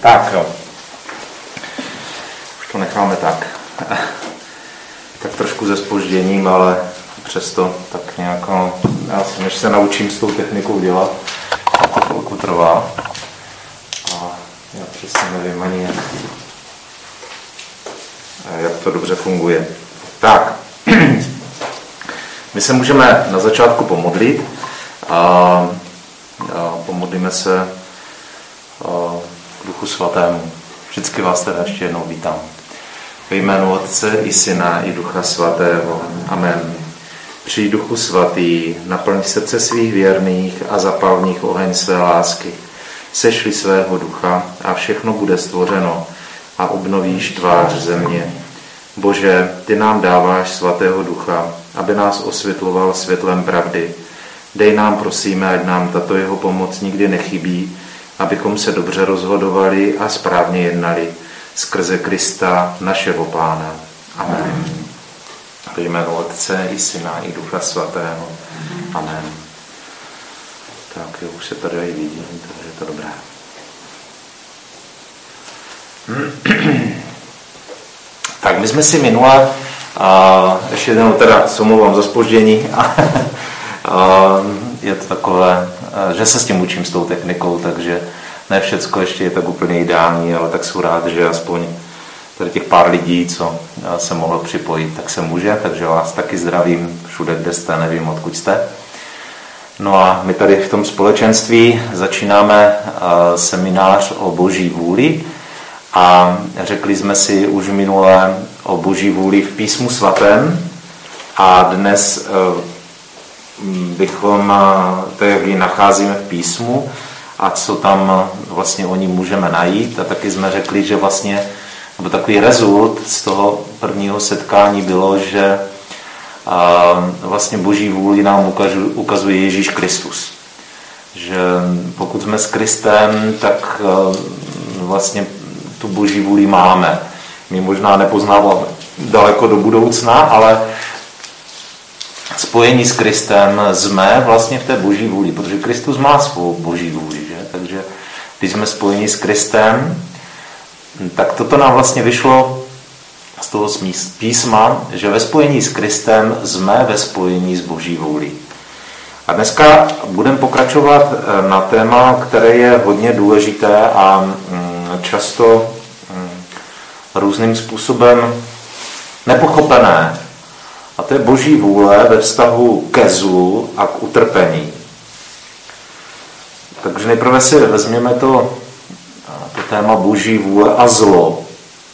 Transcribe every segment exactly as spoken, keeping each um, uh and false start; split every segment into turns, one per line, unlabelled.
Tak jo. Už to necháme tak. Tak trošku se zpožděním, ale přesto tak nějak, já si než se naučím s tou technikou dělat, a to chvilku trvá. A já přesně nevím ani, jak, jak to dobře funguje. Tak, my se můžeme na začátku pomodlit. A, a pomodlíme se k Duchu Svatému. Vždycky vás teda ještě jednou vítám. Ve jménu Otce i Syna i Ducha Svatého. Amen. Přijď, Duchu Svatý, naplň srdce svých věrných a zapal v nich oheň své lásky. Sešli svého ducha a všechno bude stvořeno a obnovíš tvář země. Bože, ty nám dáváš svatého ducha, aby nás osvětloval světlem pravdy. Dej nám, prosíme, ať nám tato jeho pomoc nikdy nechybí, abychom se dobře rozhodovali a správně jednali skrze Krista, našeho Pána. Amen. Ve jménu Otce i Syna i Ducha Svatého. Amen. Tak jo, už se tady i vidím, takže je to dobré. Tak my jsme si minule, a ještě jednou teda se omlouvám za zpoždění, je to takové, že se s tím učím s tou technikou, takže ne všecko ještě je tak úplně ideální, ale tak jsem rád, že aspoň tady těch pár lidí, co se mohlo připojit, tak se může, takže vás taky zdravím všude, kde jste, nevím, odkud jste. No a my tady v tom společenství začínáme seminář o Boží vůli a řekli jsme si už minule o Boží vůli v Písmu svatém a dnes bychom, to jak ji nacházíme v písmu a co tam vlastně o ní můžeme najít. A taky jsme řekli, že vlastně, nebo takový rezult z toho prvního setkání bylo, že vlastně Boží vůli nám ukazuje Ježíš Kristus. Že pokud jsme s Kristem, tak vlastně tu Boží vůli máme. My možná nepoznáváme daleko do budoucna, ale spojení s Kristem jsme vlastně v té Boží vůli, protože Kristus má svou Boží vůli, že? Takže když jsme spojeni s Kristem, tak toto nám vlastně vyšlo z toho písma, že ve spojení s Kristem jsme ve spojení s Boží vůli. A dneska budeme pokračovat na téma, které je hodně důležité a často různým způsobem nepochopené. A to je Boží vůle ve vztahu ke zlu a k utrpení. Takže nejprve si vezměme to, to téma Boží vůle a zlo.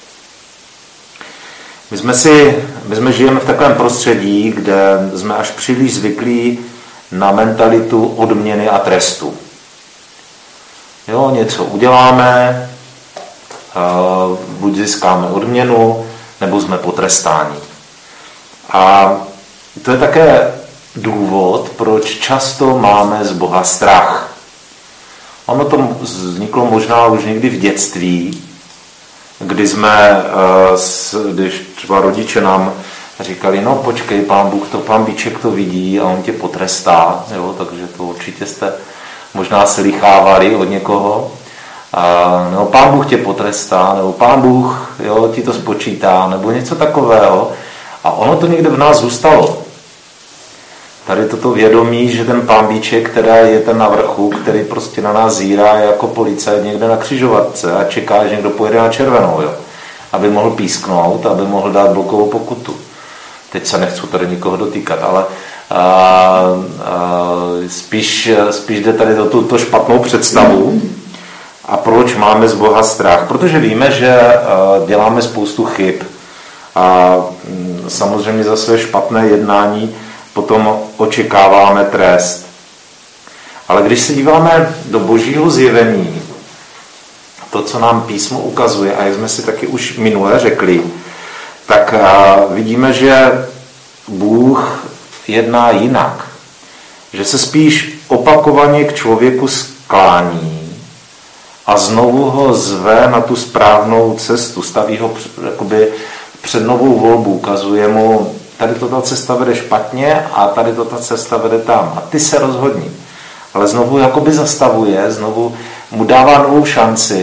My jsme, si, my jsme žijeme v takovém prostředí, kde jsme až příliš zvyklí na mentalitu odměny a trestu. Jo, něco uděláme, buď získáme odměnu, nebo jsme potrestáni. A to je také důvod, proč často máme z Boha strach. Ono to vzniklo možná už někdy v dětství, kdy jsme, když třeba rodiče nám říkali, no počkej, pán Bůh to, pán Bíček to vidí a on tě potrestá, jo, takže to určitě jste možná slychávali od někoho. A, nebo pán Bůh tě potrestá, nebo pán Bůh, jo, ti to spočítá, nebo něco takového. A ono to někde v nás zůstalo. Tady toto vědomí, že ten pán Bíček, která je ten na vrchu, který prostě na nás zírá jako policajt někde na křižovatce a čeká, že někdo pojede na červenou, jo, aby mohl písknout, aby mohl dát blokovou pokutu. Teď se nechci tady nikoho dotýkat, ale a, a, spíš, spíš jde tady do tuto špatnou představu. A proč máme z Boha strach? Protože víme, že děláme spoustu chyb. A samozřejmě za své špatné jednání potom očekáváme trest. Ale když se díváme do Božího zjevení, to, co nám písmo ukazuje, a jak jsme si taky už minule řekli, tak vidíme, že Bůh jedná jinak. Že se spíš opakovaně k člověku sklání a znovu ho zve na tu správnou cestu, staví ho jakoby před novou volbu, ukazuje mu, tady to ta cesta vede špatně a tady to ta cesta vede tam. A ty se rozhodni. Ale znovu jakoby zastavuje, znovu mu dává novou šanci,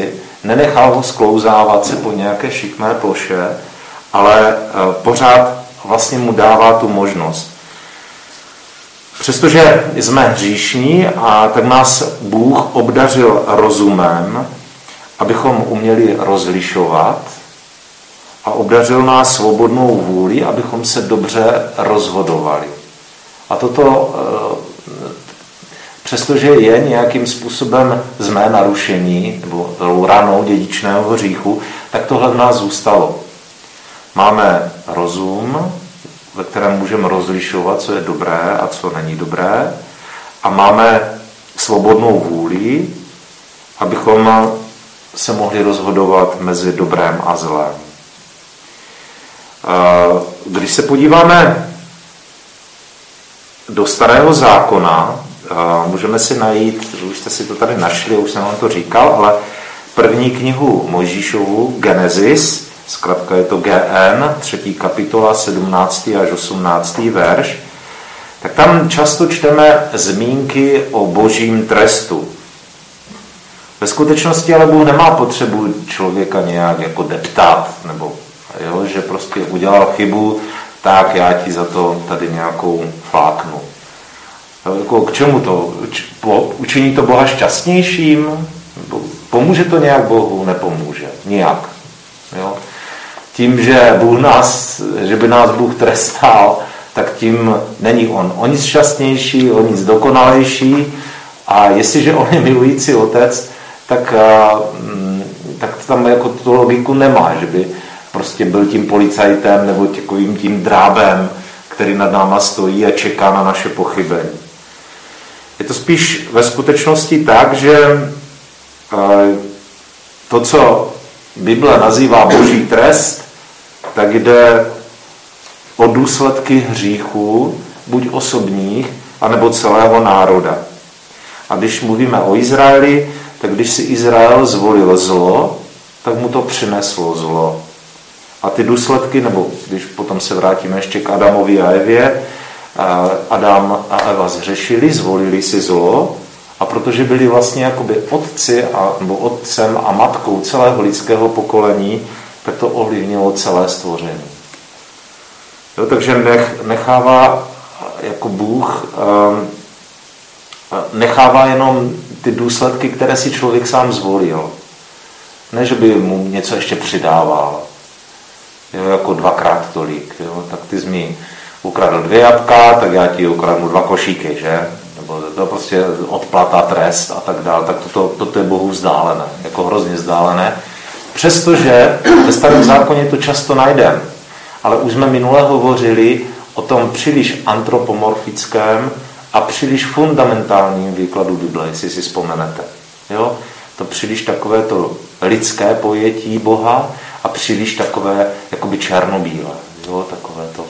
nenechal ho sklouzávat se po nějaké šikmé ploše, ale pořád vlastně mu dává tu možnost. Přestože jsme hříšní, a tak nás Bůh obdařil rozumem, abychom uměli rozlišovat, a obdařil nás svobodnou vůli, abychom se dobře rozhodovali. A toto, přestože je nějakým způsobem jsme narušení, nebo tou ranou dědičného hříchu, tak tohle v nás zůstalo. Máme rozum, ve kterém můžeme rozlišovat, co je dobré a co není dobré, a máme svobodnou vůli, abychom se mohli rozhodovat mezi dobrém a zlém. Když se podíváme do Starého zákona, můžeme si najít, už jste si to tady našli, už jsem vám to říkal, ale první knihu Mojžíšovu, Genesis, zkrátka je to G N, třetí kapitola, sedmnáctý až osmnáctý verš, tak tam často čteme zmínky o božím trestu. Ve skutečnosti ale Bůh nemá potřebu člověka nějak jako deptat, nebo jo, že prostě udělal chybu, tak já ti za to tady nějakou fláknu. Jako k čemu to? Učiní to Boha šťastnějším? Pomůže to nějak Bohu? Nepomůže. Nijak. Jo? Tím, že, Bůh nás, že by nás Bůh trestal, tak tím není on o nic šťastnější, o nic dokonalejší, a jestliže on je milující otec, tak, tak tam jako tu logiku nemá, že by prostě byl tím policajtem nebo takovým tím drábem, který nad náma stojí a čeká na naše pochybení. Je to spíš ve skutečnosti tak, že to, co Bible nazývá boží trest, tak jde o důsledky hříchů, buď osobních, anebo celého národa. A když mluvíme o Izraeli, tak když si Izrael zvolil zlo, tak mu to přineslo zlo. A ty důsledky, nebo když potom se vrátíme ještě k Adamovi a Evě, Adam a Eva zhřešili, zvolili si zlo, a protože byli vlastně jakoby otci a, nebo otcem a matkou celého lidského pokolení, tak to ovlivnilo celé stvoření. Jo, takže nech, nechává jako Bůh nechává jenom ty důsledky, které si člověk sám zvolil. Ne, že by mu něco ještě přidával. Jo, jako dvakrát tolik. Jo, tak ty jsi mi ukradl dvě jabka, tak já ti ukradnu dva košíky, že? Nebo to prostě odplata, trest a tak dále. Tak toto, toto je Bohu vzdálené, jako hrozně vzdálené. Přestože ve Starém zákoně to často najdeme. Ale už jsme minule hovořili o tom příliš antropomorfickém a příliš fundamentálním výkladu Bible, jestli si vzpomenete. Jo? To příliš takové to lidské pojetí Boha a příliš takové jakoby černobílé. Jo? Takové to.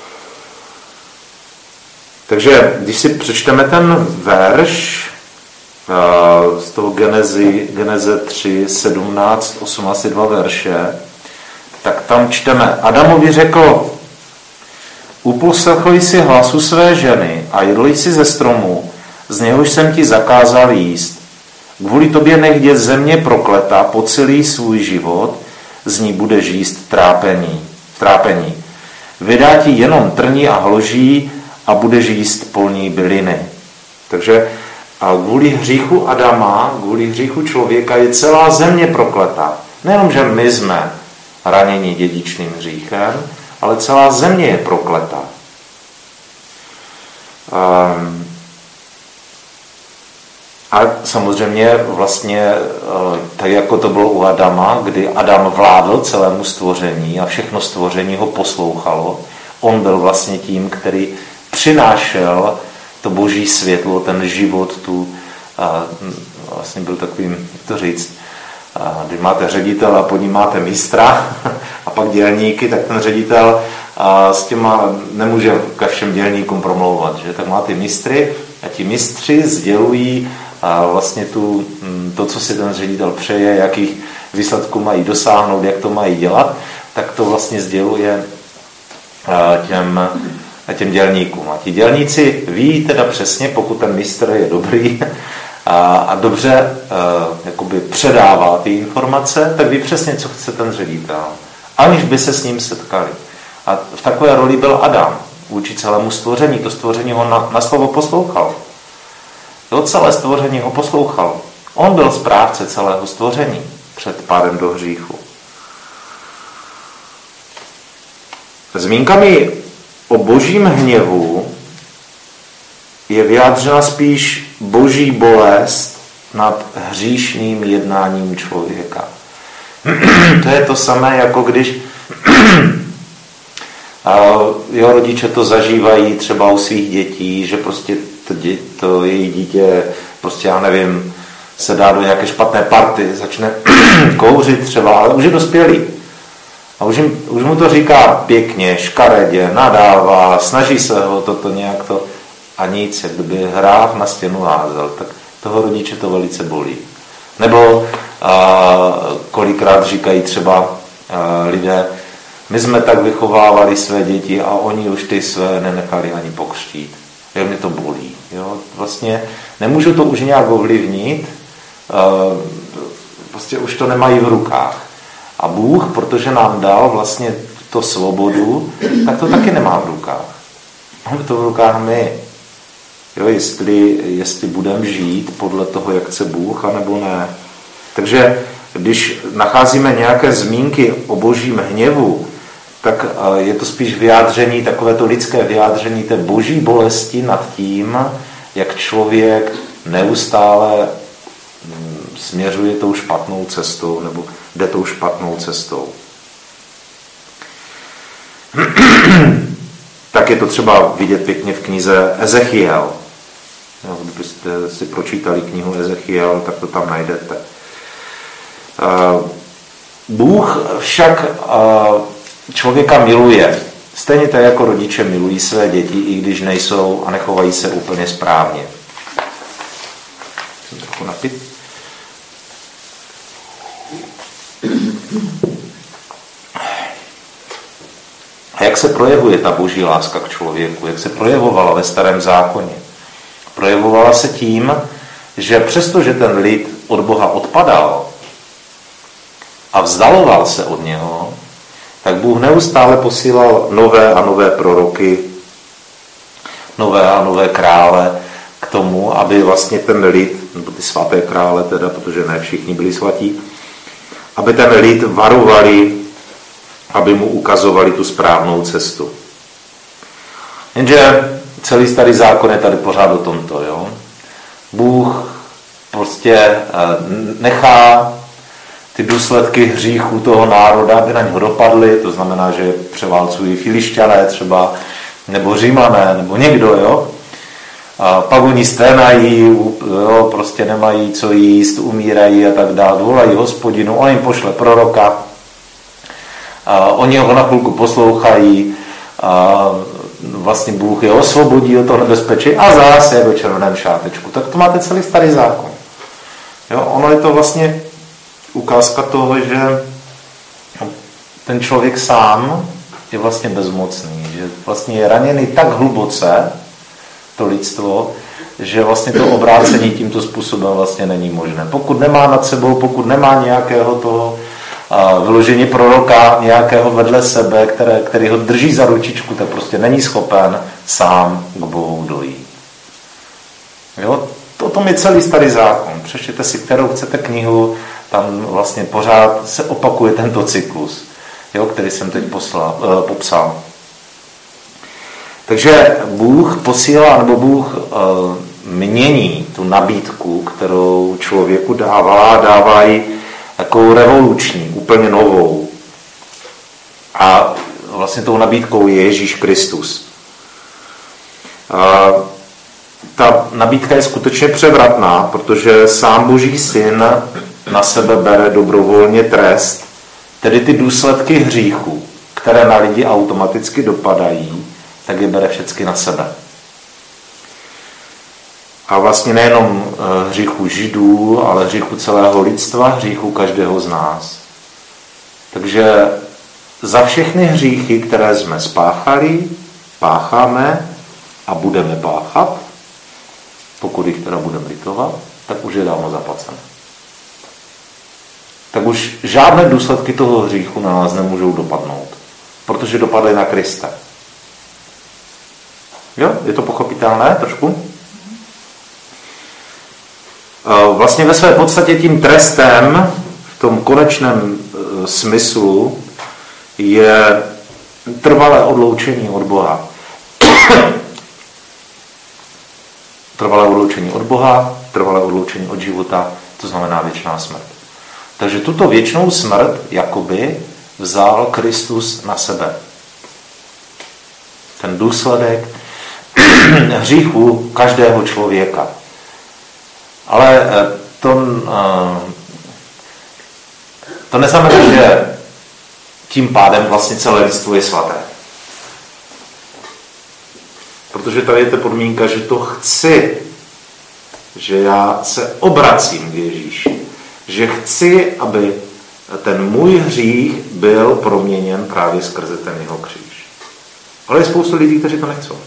Takže když si přečteme ten verš uh, z toho Genezi, Geneze tři, sedmnáct, osm, asi dva verše, tak tam čteme: Adamovi řekl: uposlechl jsi hlasu své ženy a jedl jsi ze stromu, z něhož jsem ti zakázal jíst. Kvůli tobě nech je země prokleta po celý svůj život, z ní budeš jíst trápení. trápení. Vydá ti jenom trní a hloží a budeš jíst polní byliny. Takže a kvůli hříchu Adama, kvůli hříchu člověka je celá země prokleta. Nejenom, že my jsme raněni dědičným hříchem, ale celá země je prokleta. Um, a samozřejmě vlastně tak, jako to bylo u Adama, kdy Adam vládl celému stvoření a všechno stvoření ho poslouchalo, on byl vlastně tím, který přinášel to boží světlo, ten život, tu, a vlastně byl takovým, jak to říct, a když máte ředitel a pod ním máte mistra a pak dělníky, tak ten ředitel a s těma nemůže ke všem dělníkům promlouvat, že? Tak máte mistry a ti mistři sdělují a vlastně tu, to, co si ten ředitel přeje, jakých výsledků mají dosáhnout, jak to mají dělat, tak to vlastně sděluje těm, těm dělníkům. A ti dělníci ví teda přesně, pokud ten mistr je dobrý a, a dobře uh, jakoby předává ty informace, tak ví přesně, co chce ten ředitel, aniž by se s ním setkali. A v takové roli byl Adam vůči celému stvoření. To stvoření ho na, na slovo poslouchal. To celé stvoření ho poslouchalo. On byl správce celého stvoření před pádem do hříchu. Zmínkami o božím hněvu je vyjádřena spíš boží bolest nad hříšným jednáním člověka. To je to samé, jako když jo, rodiče to zažívají třeba u svých dětí, že prostě to, dě, to její dítě, prostě já nevím, se dá do nějaké špatné party, začne kouřit třeba, ale už je dospělý. A už, jim, už mu to říká pěkně, škaredě, nadává, snaží se ho toto nějak to a nic, jak kdyby hrách na stěnu házel, tak toho rodiče to velice bolí. Nebo a, kolikrát říkají třeba a, lidé, my jsme tak vychovávali své děti a oni už ty své nenechali ani pokřtít. Jak mě to bolí. Jo? Vlastně nemůžu to už nějak ovlivnit, prostě už to nemají v rukách. A Bůh, protože nám dal vlastně to svobodu, tak to taky nemá v rukách. Máme to v rukách my. Jo? Jestli, jestli budeme žít podle toho, jak chce Bůh, anebo ne. Takže když nacházíme nějaké zmínky o božím hněvu, tak je to spíš vyjádření, takovéto lidské vyjádření té boží bolesti nad tím, jak člověk neustále směřuje tou špatnou cestou nebo jde tou špatnou cestou. Tak je to třeba vidět pěkně v knize Ezechiel. Kdybyste si pročítali knihu Ezechiel, tak to tam najdete. Bůh však člověka miluje. Stejně tak jako rodiče milují své děti, i když nejsou a nechovají se úplně správně. Jsem trochu napit. A jak se projevuje ta boží láska k člověku? Jak se projevovala ve Starém zákoně? Projevovala se tím, že přestože ten lid od Boha odpadal a vzdaloval se od něho, tak Bůh neustále posílal nové a nové proroky, nové a nové krále k tomu, aby vlastně ten lid, nebo ty svaté krále teda, protože ne všichni byli svatí, aby ten lid varovali, aby mu ukazovali tu správnou cestu. Jenže celý Starý zákon je tady pořád o tomto. Jo? Bůh prostě nechá ty důsledky hříchu toho národa, aby na něho dopadly, to znamená, že převálcují Filišťané třeba, nebo Římané, nebo někdo, jo. A pak oni sténají, jo, prostě nemají co jíst, umírají a tak dále, volají Hospodinu, on jim pošle proroka, a oni ho na chvilku poslouchají, a vlastně Bůh je osvobodí od toho nebezpečí a zase je do červeném šátečku. Tak to máte celý Starý zákon. Jo, ono je to vlastně ukázka toho, že ten člověk sám je vlastně bezmocný, že vlastně je raněný tak hluboce, to lidstvo, že vlastně to obrácení tímto způsobem vlastně není možné. Pokud nemá nad sebou, pokud nemá nějakého toho vyložení proroka, nějakého vedle sebe, které, který ho drží za ručičku, tak prostě není schopen sám k Bohu dojít. Jo? O tom je celý Starý zákon. Přečtěte si, kterou chcete knihu, tam vlastně pořád se opakuje tento cyklus, jo, který jsem teď poslal, eh, popsal. Takže Bůh posílá, nebo Bůh eh, mění tu nabídku, kterou člověku dává, dává ji takovou revoluční, úplně novou. A vlastně tou nabídkou je Ježíš Kristus. A ta nabídka je skutečně převratná, protože sám Boží syn na sebe bere dobrovolně trest, tedy ty důsledky hříchu, které na lidi automaticky dopadají, tak je bere všechny na sebe. A vlastně nejenom hříchu Židů, ale hříchu celého lidstva, hříchu každého z nás. Takže za všechny hříchy, které jsme spáchali, pácháme a budeme páchat, pokud jich teda budeme litovat, tak už je dávno zaplacené. Tak už žádné důsledky toho hříchu na nás nemůžou dopadnout, protože dopadly na Krista. Jo? Je to pochopitelné trošku? Vlastně ve své podstatě tím trestem v tom konečném smyslu je trvalé odloučení od Boha. Trvalé odloučení od Boha, trvalé odloučení od života, to znamená věčná smrt. Takže tuto věčnou smrt jakoby vzal Kristus na sebe. Ten důsledek hříchu každého člověka. Ale to, to neznamená, že tím pádem vlastně celé lidstvo je svaté. Protože tady je ta podmínka, že to chci, že já se obracím k Ježíši, že chci, aby ten můj hřích byl proměněn právě skrze ten jeho kříž. Ale je spoustu lidí, kteří to nechcou.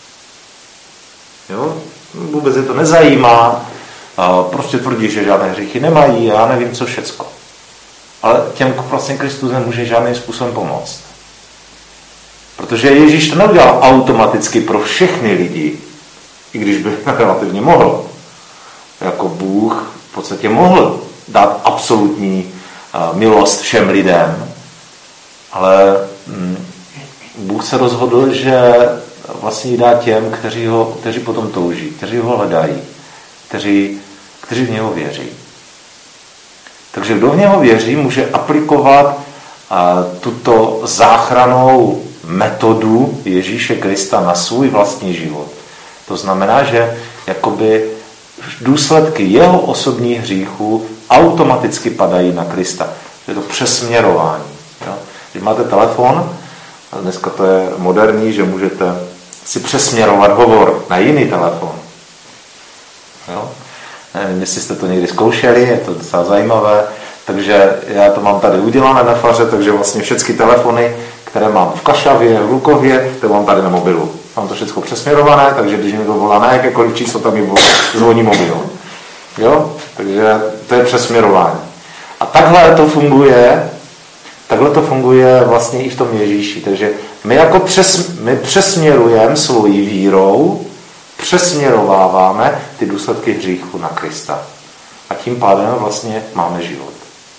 Jo? Vůbec je to nezajímá, prostě tvrdí, že žádné hříchy nemají, já nevím, co všecko. Ale těm vlastně Kristus nemůže žádným způsobem pomoct. Protože Ježíš to neudělal automaticky pro všechny lidi, i když by relativně mohl. Jako Bůh v podstatě mohl dát absolutní milost všem lidem, ale Bůh se rozhodl, že vlastně ji dá těm, kteří, ho, kteří potom touží, kteří ho hledají, kteří, kteří v něho věří. Takže kdo v něho věří, může aplikovat tuto záchrannou metodu Ježíše Krista na svůj vlastní život. To znamená, že jakoby důsledky jeho osobních hříchů automaticky padají na Krista. Je to přesměrování. Jo? Když máte telefon, a dneska to je moderní, že můžete si přesměrovat hovor na jiný telefon. Jo? Nevím, jestli jste to někdy zkoušeli, je to docela zajímavé. Takže já to mám tady udělané na faře, takže vlastně všechny telefony, které mám v Kašavě, v Lukově, to mám tady na mobilu. Mám to všechno přesměrované, takže když někdo volá na jakékoliv číslo, tam mi zvoní mobil. Jo? Takže to je přesměrování. A takhle to funguje, takhle to funguje vlastně i v tom Ježíši. Takže my jako přes, my přesměrujeme svojí vírou, přesměrováváme ty důsledky hříchu na Krista. A tím pádem vlastně máme život.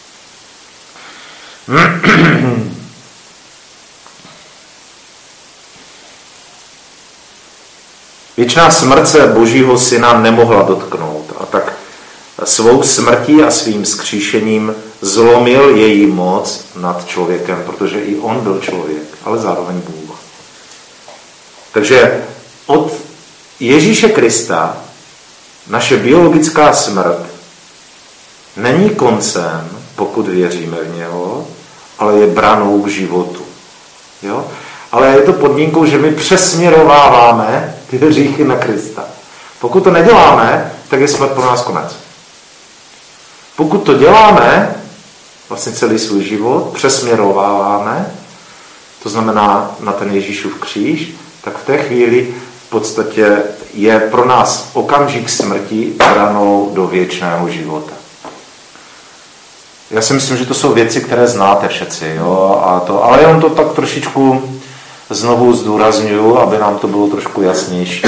Věčná smrt se Božího syna nemohla dotknout a tak svou smrtí a svým vzkříšením zlomil její moc nad člověkem, protože i on byl člověk, ale zároveň Bůh. Takže od Ježíše Krista naše biologická smrt není koncem, pokud věříme v něho, ale je branou k životu. Jo? Ale je to podmínkou, že my přesměrováváme ty hříchy na Krista. Pokud to neděláme, tak je smrt pro nás konec. Pokud to děláme, vlastně celý svůj život, přesměrováváme, to znamená na ten Ježíšův kříž, tak v té chvíli v podstatě je pro nás okamžik smrti branou do věčného života. Já si myslím, že to jsou věci, které znáte všetci, jo? A to, ale jenom to tak trošičku znovu zdůrazňuji, aby nám to bylo trošku jasnější.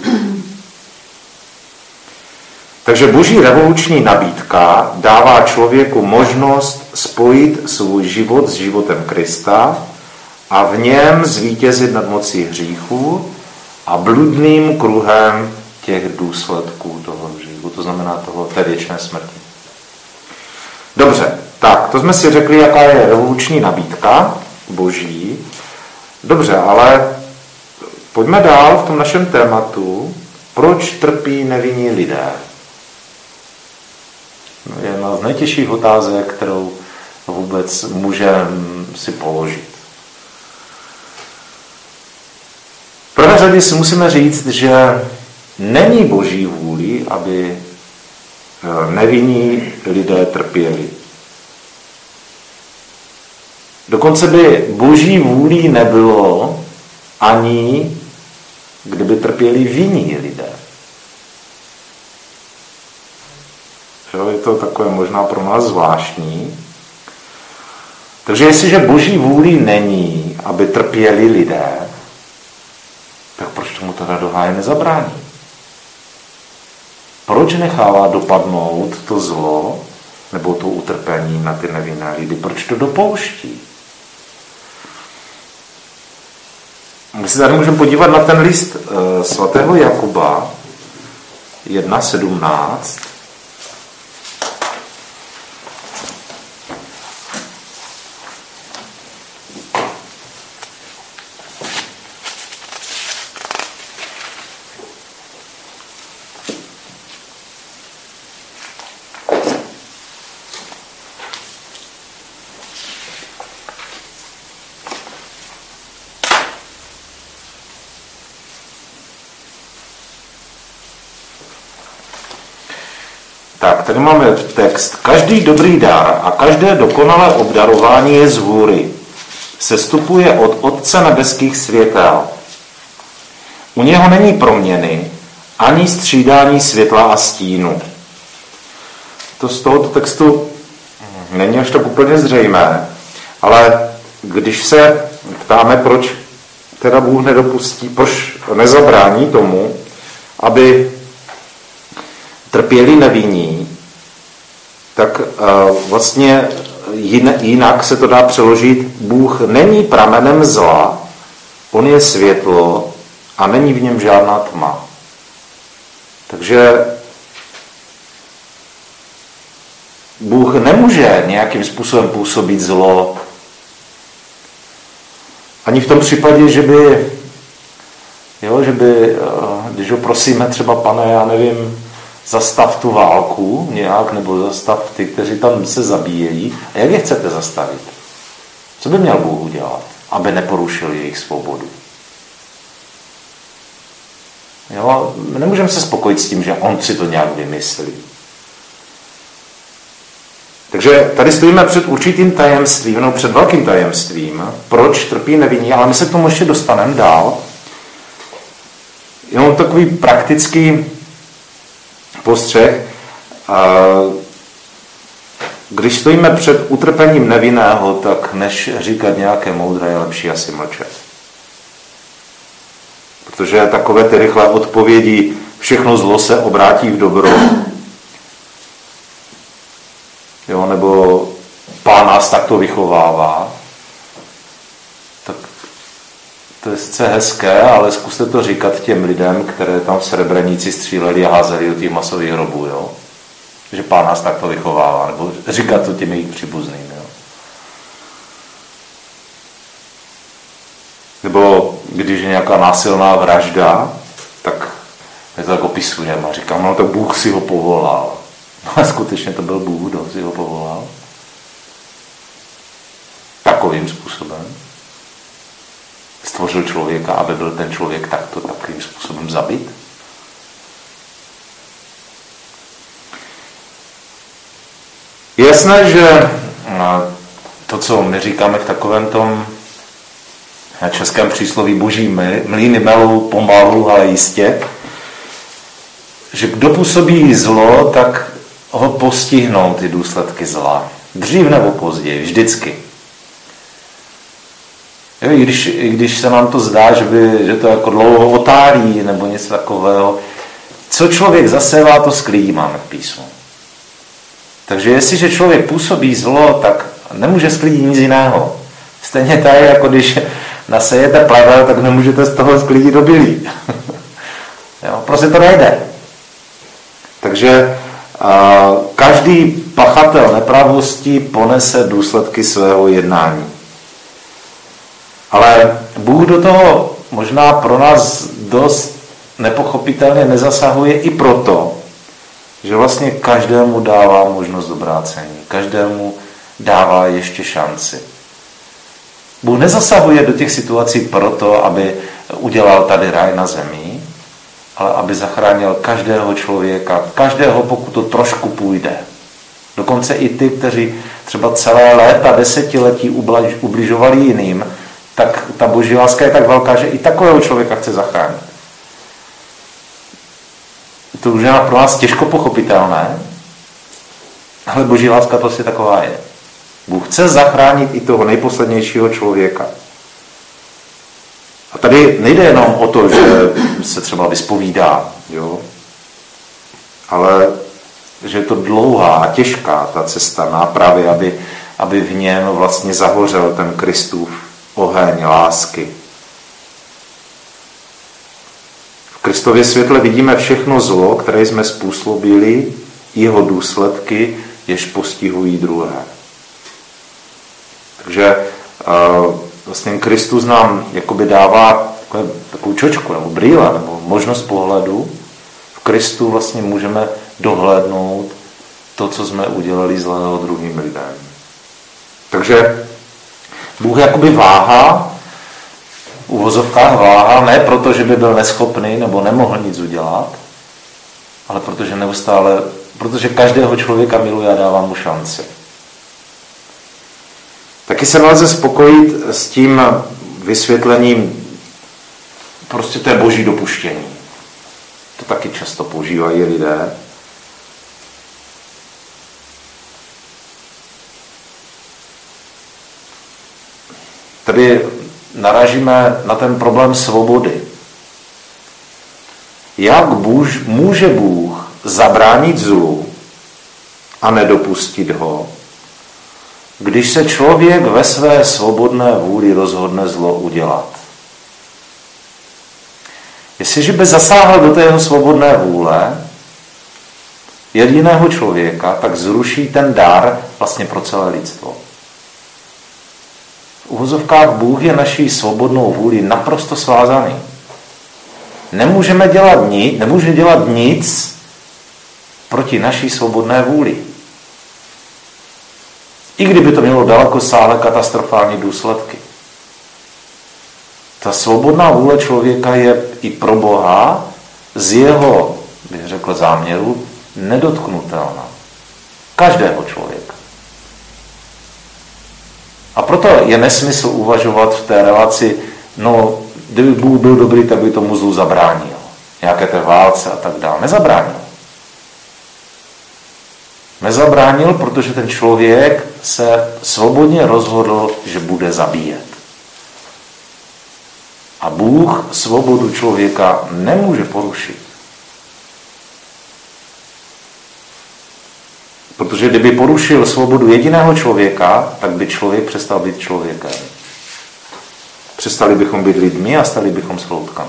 Takže Boží revoluční nabídka dává člověku možnost spojit svůj život s životem Krista a v něm zvítězit nad mocí hříchu a bludným kruhem těch důsledků toho hříchu, to znamená toho, té věčné smrti. Dobře, tak, to jsme si řekli, jaká je revoluční nabídka Boží. Dobře, ale pojďme dál v tom našem tématu. Proč trpí nevinní lidé? Je jedna z nejtěžších otázek, kterou vůbec můžeme si položit. V prvé řadě si musíme říct, že není Boží vůli, aby nevinní lidé trpěli. Dokonce by Boží vůlí nebylo ani, kdyby trpěli vinní lidé. Je to takové možná pro nás zvláštní. Takže jestliže boží vůli není, aby trpěli lidé, tak proč tomu teda do háje nezabrání? Proč nechává dopadnout to zlo nebo to utrpení na ty nevinné lidi? Proč to dopouští? My se tady můžeme podívat na ten list e, svatého Jakuba jedna sedmnáct. Tak, tady máme text. Každý dobrý dar a každé dokonalé obdarování je z hůry. Sestupuje od Otce nebeských světel. U něho není proměny, ani střídání světla a stínu. To z tohoto textu není až tak úplně zřejmé, ale když se ptáme, proč teda Bůh nedopustí, proč nezabrání tomu, aby trpěli nevinní, tak uh, vlastně jin, jinak se to dá přeložit. Bůh není pramenem zla, on je světlo a není v něm žádná tma. Takže Bůh nemůže nějakým způsobem působit zlo. Ani v tom případě, že by, jo, že by, když ho prosíme třeba, Pane, já nevím, zastav tu válku nějak, nebo zastav ty, kteří tam se zabíjejí. A jak je chcete zastavit? Co by měl Bůh udělat, aby neporušil jejich svobodu? Jo, nemůžeme se spokojit s tím, že on si to nějak vymyslí. Takže tady stojíme před určitým tajemstvím, no před velkým tajemstvím, proč trpí nevinní, ale my se k tomu ještě dostaneme dál. Jenom takový praktický postřeh. Když stojíme před utrpením nevinného, tak než říkat nějaké moudré, je lepší asi mlčet. Protože takové ty rychlé odpovědi, všechno zlo se obrátí v dobro, jo, nebo Pán nás takto vychovává, tak to je sice hezké, ale zkuste to říkat těm lidem, které tam v Srebrenici stříleli a házeli do těch masových hrobů, jo? Že Pán nás takto vychovává, nebo říkat to těm jejich příbuzným. Jo? Nebo když je nějaká násilná vražda, tak my to tak opisujeme a říkám, no to Bůh si ho povolal. No a skutečně to byl Bůh, kdo si ho povolal. Takovým způsobem. Stvořil člověka, aby byl ten člověk takto takovým způsobem zabit. Je jasné, že to, co my říkáme v takovém tom českém přísloví boží mlýny melou pomalu, ale jistě, že kdo působí zlo, tak ho postihnou ty důsledky zla. Dřív nebo později, vždycky. Jo, i, když, I když se nám to zdá, že, by, že to jako dlouho otálí nebo něco takového, co člověk zasévá, to sklidí, máme v písmu. Takže jestliže člověk působí zlo, tak nemůže sklidit nic jiného. Stejně tak, jako když nasejete plevel, tak nemůžete z toho sklidit obilí. Jo, prostě to nejde. Takže a, každý pachatel nepravosti ponese důsledky svého jednání. Ale Bůh do toho možná pro nás dost nepochopitelně nezasahuje i proto, že vlastně každému dává možnost obrácení, každému dává ještě šanci. Bůh nezasahuje do těch situací proto, aby udělal tady ráj na zemi, ale aby zachránil každého člověka, každého, pokud to trošku půjde. Dokonce i ty, kteří třeba celé léta, desetiletí ubližovali jiným, tak ta boží láska je tak velká, že i takového člověka chce zachránit. To už je pro nás těžko pochopitelné, Ale boží láska prostě taková je. Bůh chce zachránit i toho nejposlednějšího člověka. A tady nejde jenom o to, že se třeba vyspovídá, jo? Ale že je to dlouhá a těžká ta cesta nápravy, aby, aby v něm vlastně zahořel ten Kristův oheň lásky. V Kristově světle vidíme všechno zlo, které jsme způsobili, jeho důsledky, jež postihují druhé. Takže uh, vlastně Kristus nám jakoby dává takové, takovou čočku nebo brýle, nebo možnost pohledu. V Kristu vlastně můžeme dohlédnout to, co jsme udělali zlého druhým lidem. Takže Bůh jakoby váhá, v uvozovkách váhá, ne proto, že by byl neschopný nebo nemohl nic udělat, ale protože neustále, protože každého člověka miluje a dává mu šanci. Taky se nelze spokojit s tím vysvětlením, prostě to je boží dopuštění. To taky často používají lidé. Tady narážíme na ten problém svobody. Jak Bůž, může Bůh zabránit zlu a nedopustit ho, když se člověk ve své svobodné vůli rozhodne zlo udělat? Jestliže by zasáhl do té jeho svobodné vůle jediného člověka, tak zruší ten dar vlastně pro celé lidstvo. V uvozovkách Bůh je naší svobodnou vůli naprosto svázaný. Nemůžeme dělat nic, nemůže dělat nic proti naší svobodné vůli. I kdyby to mělo dalekosáhlé katastrofální důsledky. Ta svobodná vůle člověka je i pro Boha z jeho, bych řekl, záměru nedotknutelná. Každého člověka. A proto je nesmysl uvažovat v té relaci, no, kdyby Bůh byl dobrý, tak by tomu zlu zabránil. Nějaké té válce a tak dále. Nezabránil. Nezabránil, protože ten člověk se svobodně rozhodl, že bude zabíjet. A Bůh svobodu člověka nemůže porušit. Protože kdyby porušil svobodu jediného člověka, tak by člověk přestal být člověkem. Přestali bychom být lidmi a stali bychom sloutkami.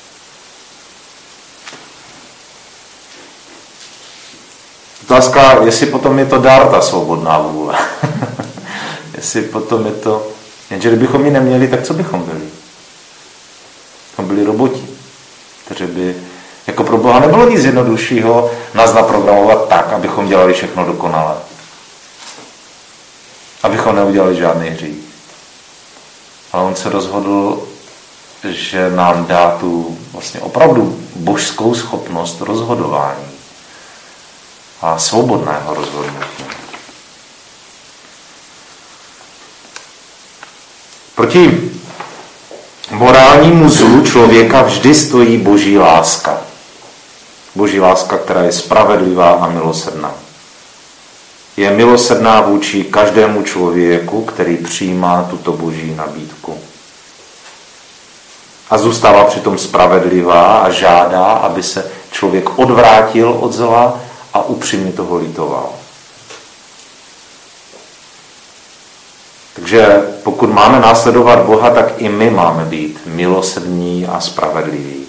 Otázka, jestli potom je to dar, ta svobodná vůle. Jestli potom je to... Jenže kdybychom ji neměli, tak co bychom byli? Bychom byli roboti, kteří by... Jako pro Boha nebylo nic jednoduššího nás naprogramovat tak, abychom dělali všechno dokonale. Abychom neudělali žádný hřích. Ale on se rozhodl, že nám dá tu vlastně opravdu božskou schopnost rozhodování a svobodného rozhodnutí. Proti morálnímu zlu člověka vždy stojí boží láska. Boží láska, která je spravedlivá a milosrdná. Je milosrdná vůči každému člověku, který přijímá tuto boží nabídku. A zůstává přitom spravedlivá a žádá, aby se člověk odvrátil od zla a upřímně toho litoval. Takže pokud máme následovat Boha, tak i my máme být milosrdní a spravedliví.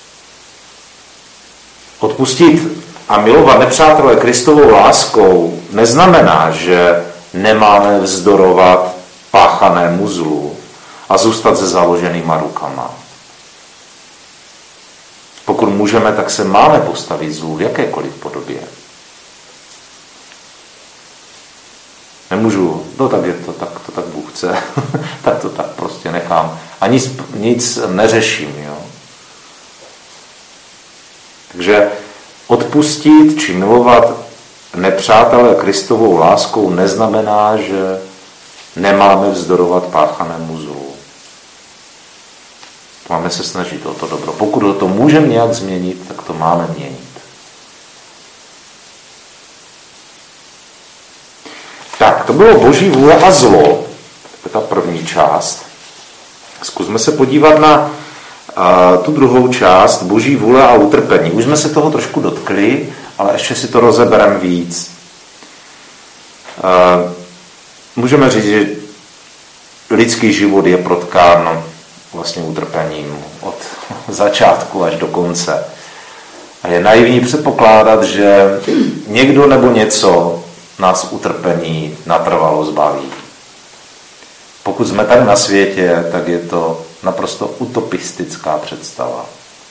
Odpustit a milovat nepřátelé Kristovou láskou neznamená, že nemáme vzdorovat páchanému zlu a zůstat se založenýma rukama. Pokud můžeme, tak se máme postavit zlu v jakékoliv podobě. Nemůžu, no tak je to, tak to tak Bůh chce, tak to tak prostě nechám. A nic, nic neřeším. Jo? Takže odpustit či milovat nepřátelé Kristovou láskou neznamená, že nemáme vzdorovat páchanému zlu. Máme se snažit o to dobro. Pokud to můžeme nějak změnit, tak to máme měnit. Tak, to bylo boží vůle a zlo. To je ta první část. Zkusme se podívat na uh, tu druhou část, boží vůle a utrpení. Už jsme se toho trošku dotkli, ale ještě si to rozebereme víc. Uh, můžeme říct, že lidský život je protkán vlastně utrpením od začátku až do konce. A je naivní předpokládat, že někdo nebo něco nás utrpení natrvalo zbaví. Pokud jsme tady na světě, tak je to naprosto utopistická představa.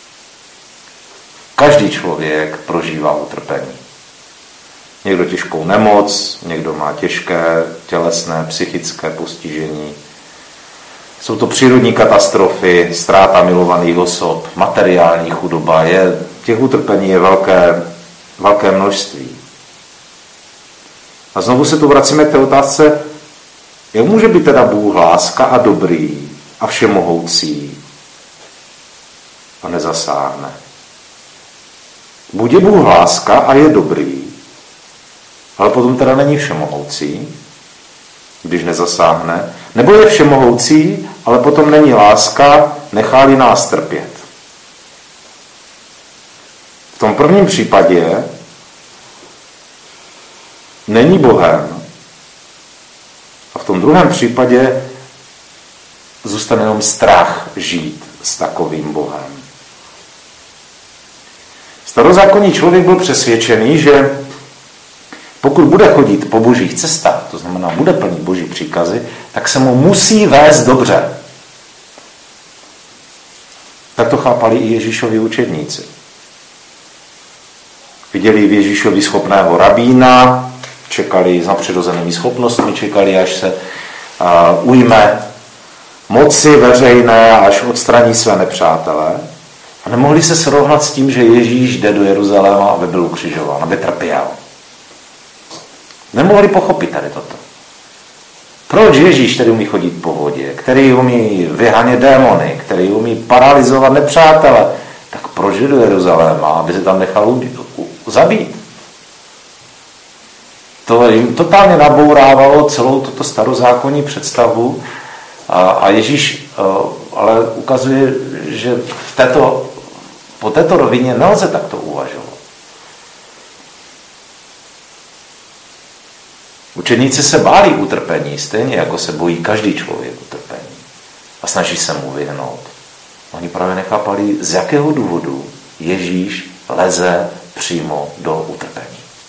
Každý člověk prožívá utrpení. Někdo těžkou nemoc, někdo má těžké tělesné, psychické postižení. Jsou to přírodní katastrofy, ztráta milovaných osob, materiální chudoba. Je, těch utrpení je velké, velké množství. A znovu se tu vracíme k té otázce, jak může být teda Bůh láska a dobrý a všemohoucí a nezasáhne. Buď je Bůh láska a je dobrý, ale potom teda není všemohoucí, když nezasáhne, nebo je všemohoucí, ale potom není láska, nechá-li nás trpět. V tom prvním případě není Bohem a v tom druhém případě zůstane jenom strach žít s takovým Bohem. Starozákonní člověk byl přesvědčený, že pokud bude chodit po božích cestách, to znamená, bude plnit boží příkazy, tak se mu musí vést dobře. Tak to chápali i Ježíšovi učedníci. Viděli v Ježíšovi schopného rabína, čekali s nadpřirozenými schopnostmi, čekali, až se uh, ujme moci veřejné, až odstraní své nepřátele. A nemohli se srovnat s tím, že Ježíš jde do Jeruzaléma, aby byl ukřižován, aby trpěl. Nemohli pochopit tady toto. Proč Ježíš tedy umí chodit po vodě, který umí vyhánět démony, který umí paralyzovat nepřátele, tak proč jde do Jeruzaléma, aby se tam nechal zabít? To jim totálně nabourávalo celou tuto starozákonní představu a, a Ježíš ale ukazuje, že v této, po této rovině nelze takto uvažovat. Učeníci se báli utrpení, stejně jako se bojí každý člověk utrpení a snaží se mu vyhnout. Oni právě nechápali, z jakého důvodu Ježíš leze přímo do utrpení.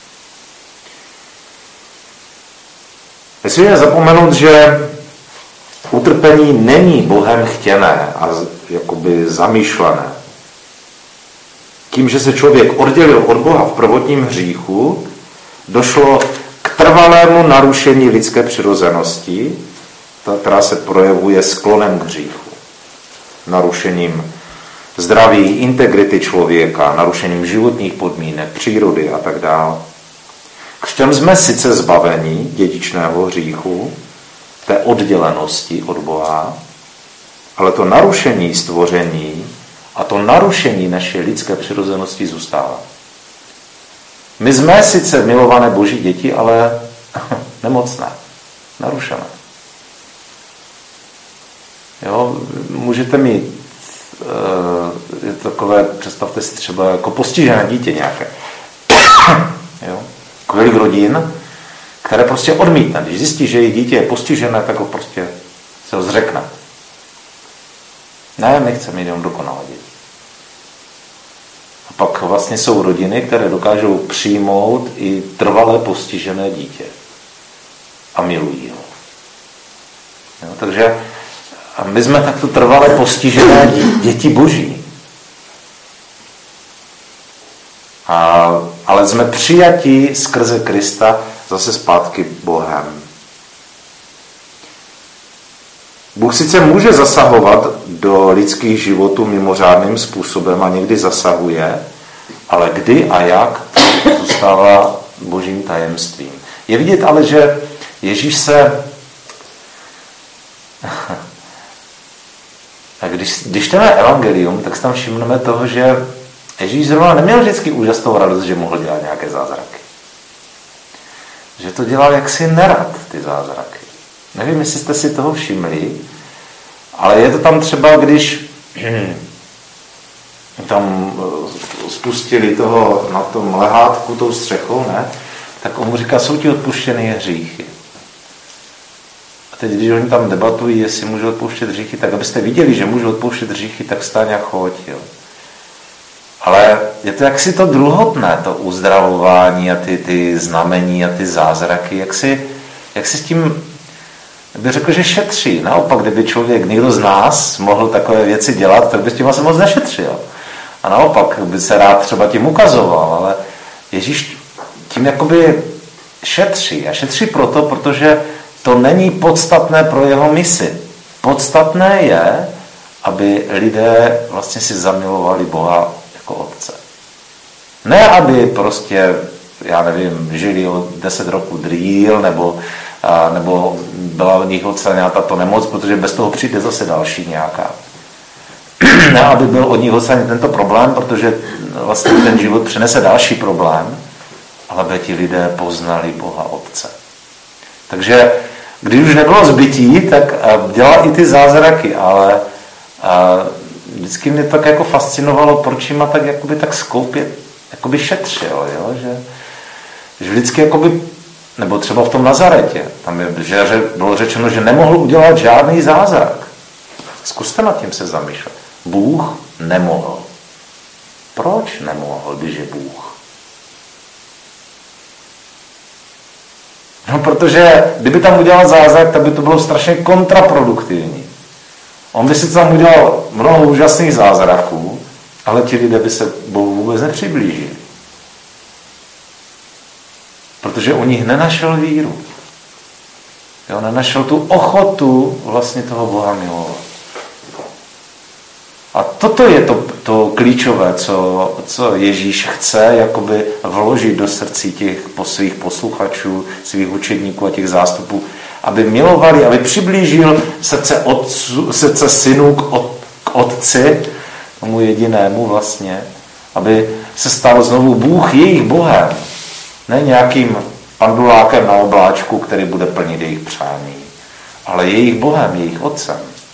Nesmíme zapomenout, že utrpení není Bohem chtěné a jakoby zamýšlené. Tím, že se člověk oddělil od Boha v prvotním hříchu, došlo k trvalému narušení lidské přirozenosti, která se projevuje sklonem k hříchu. Narušením zdraví, integrity člověka, narušením životních podmínek, přírody a tak dále. K čem jsme sice zbaveni dědičného hříchu, té oddělenosti od Boha, ale to narušení stvoření a to narušení naší lidské přirozenosti zůstává. My jsme sice milované boží děti, ale nemocné, narušené. Jo, můžete mít uh, je takové, představte si třeba jako postižené dítě nějaké. Jo, kolik rodin, které prostě odmítne. Když zjistí, že její dítě je postižené, tak ho prostě se ho zřekne. Ne, nechce mít jenom dokonalé děti. A pak vlastně jsou rodiny, které dokážou přijmout i trvale postižené dítě. A milují ho. Jo, takže a my jsme takto trvale postižené děti boží. A, ale jsme přijati skrze Krista zase zpátky Bohem. Bůh sice může zasahovat do lidských životů mimořádným způsobem a někdy zasahuje, ale kdy a jak zůstává božím tajemstvím. Je vidět ale, že Ježíš se a když, když čteme evangelium, tak si tam všimneme toho, že Ježíš zrovna neměl vždycky úžasnou radost, že mohl dělat nějaké zázraky. že to dělal jaksi nerad, ty zázraky. Nevím, jestli jste si toho všimli, ale je to tam třeba, když tam spustili toho na tom lehátku, tou střechou, ne? Tak on mu říká, jsou ti odpuštěny hříchy. A teď, když oni tam debatují, jestli můžu odpouštět hříchy, tak abyste viděli, že můžu odpouštět hříchy, tak stáň a choď. Jo. Ale je to jaksi to druhotné, to uzdravování a ty, ty znamení a ty zázraky, jak si, jak si s tím, bych řekl, že šetří. Naopak, kdyby člověk, někdo z nás mohl takové věci dělat, tak by s tím asi moc nešetřil. A naopak by se rád třeba tím ukazoval, ale Ježíš tím jakoby šetří. A šetří proto, protože to není podstatné pro jeho misi. Podstatné je, aby lidé vlastně si zamilovali Boha jako Otce. Ne, aby prostě, já nevím, žili o deset roků drýl, nebo, a, nebo byla v nich odstraněna tato nemoc, protože bez toho přijde zase další nějaká. Ne, aby byl od nich odstraněn tento problém, protože vlastně ten život přinese další problém, ale aby ti lidé poznali Boha Otce. Takže když už nebylo zbytí, tak dělal i ty zázraky, ale vždycky mě tak jako fascinovalo, proč jima tak jakoby tak skoupě, jakoby šetřil, jo? Že, že vždycky jakoby, nebo třeba v tom Nazaretě, tam je, že bylo řečeno, že nemohl udělat žádný zázrak. Zkuste nad tím se zamýšlet. Bůh nemohl. Proč nemohl, když je Bůh? No, protože kdyby tam udělal zázrak, tak by to bylo strašně kontraproduktivní. On by si tam udělal mnoho úžasných zázraků, ale ti lidé by se Bohu vůbec nepřiblížili. Protože u nich nenašel víru. Jo, nenašel tu ochotu vlastně toho Boha milovat. A toto je to, to klíčové, co, co Ježíš chce jakoby vložit do srdcí těch svých posluchačů, svých učedníků a těch zástupů, aby milovali, aby přiblížil srdce, otcu, srdce synů k, od, k otci, tomu jedinému vlastně, aby se stal znovu Bůh jejich Bohem, ne nějakým pandulákem na obláčku, který bude plnit jejich přání, ale jejich Bohem, jejich Otcem.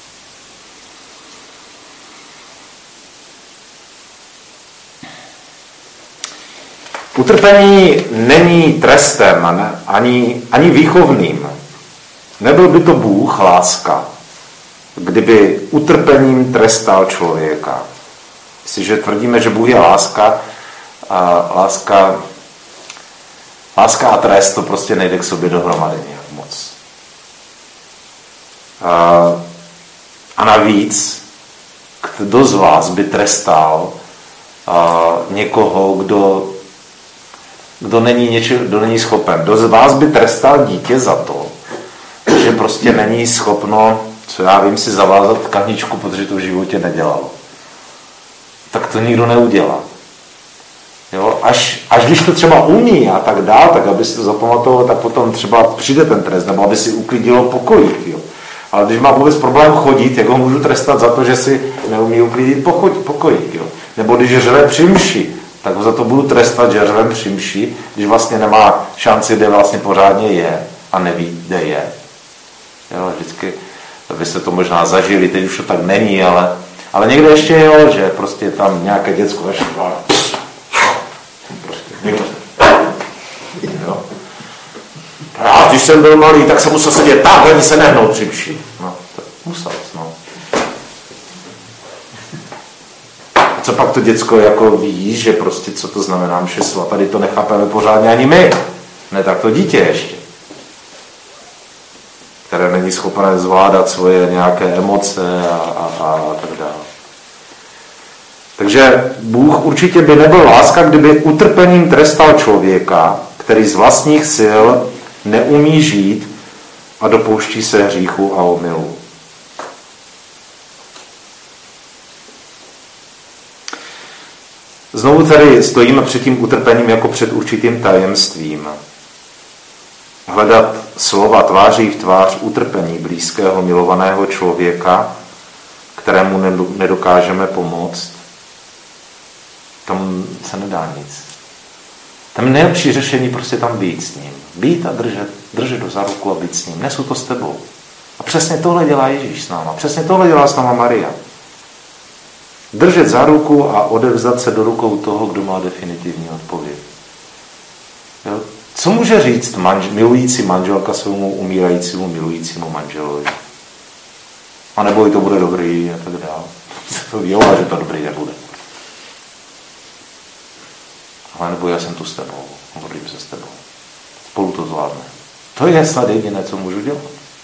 Utrpení není trestem ani, ani výchovným. Nebyl by to Bůh láska, kdyby utrpením trestal člověka. Jestliže tvrdíme, že Bůh je láska, a láska, láska a trest, to prostě nejde k sobě dohromady nějak moc. A, a navíc, kdo z vás by trestal a, někoho, kdo Kdo není, něče, kdo není schopen. Kdo z vás by trestal dítě za to, že prostě není schopno, co já vím, si zavázat kahničku, protože to v životě nedělalo. Tak to nikdo neudělá. Jo? Až, až když to třeba umí a tak dál, tak aby si to zapamatoval, tak potom třeba přijde ten trest, nebo aby si uklidilo pokojit. Jo? Ale když má vůbec problém chodit, jak ho můžu trestat za to, že si neumí uklidit pokojit. Jo? Nebo když řve při mši, tak ho za to budu trestat, že řvem při mši, když vlastně nemá šanci, kde vlastně pořádně je a neví, kde je. Jo, vždycky byste to možná zažili, teď už to tak není, ale, ale někde ještě jo, že prostě tam nějaké děcko ještě prostě někdo. Jo. A když jsem byl malý, tak jsem musel sedět tak, ani se nehnout při mši. No, tak musel, no. Co pak to děcko jako ví, že prostě co to znamená mše svatá, tady to nechápeme pořádně ani my. Ne tak to dítě ještě. Které není schopné zvládat svoje nějaké emoce a, a, a tak dále. Takže Bůh určitě by nebyl láska, kdyby utrpením trestal člověka, který z vlastních sil neumí žít a dopouští se hříchu a omylu. Znovu tady stojíme před tím utrpením jako před určitým tajemstvím. Hledat slova tváří v tvář utrpení blízkého milovaného člověka, kterému nedokážeme pomoct, tam se nedá nic. Tam nejlepší řešení prostě tam být s ním. Být a držet, držet do za ruku a být s ním. Nesu to s tebou. A přesně tohle dělá Ježíš s náma. Přesně tohle dělá s náma Maria. Držet za ruku a odevzdat se do rukou toho, kdo má definitivní odpověď. Jo? Co může říct manž, milující manželka svému umírajícímu milujícímu manželovi? A nebo i to bude dobrý a tak dále. To ví, že to dobrý nebude. Ale nebo já jsem tu s tebou, modlím se s tebou. Spolu to zvládne. To je snad jediné, co můžu dělat.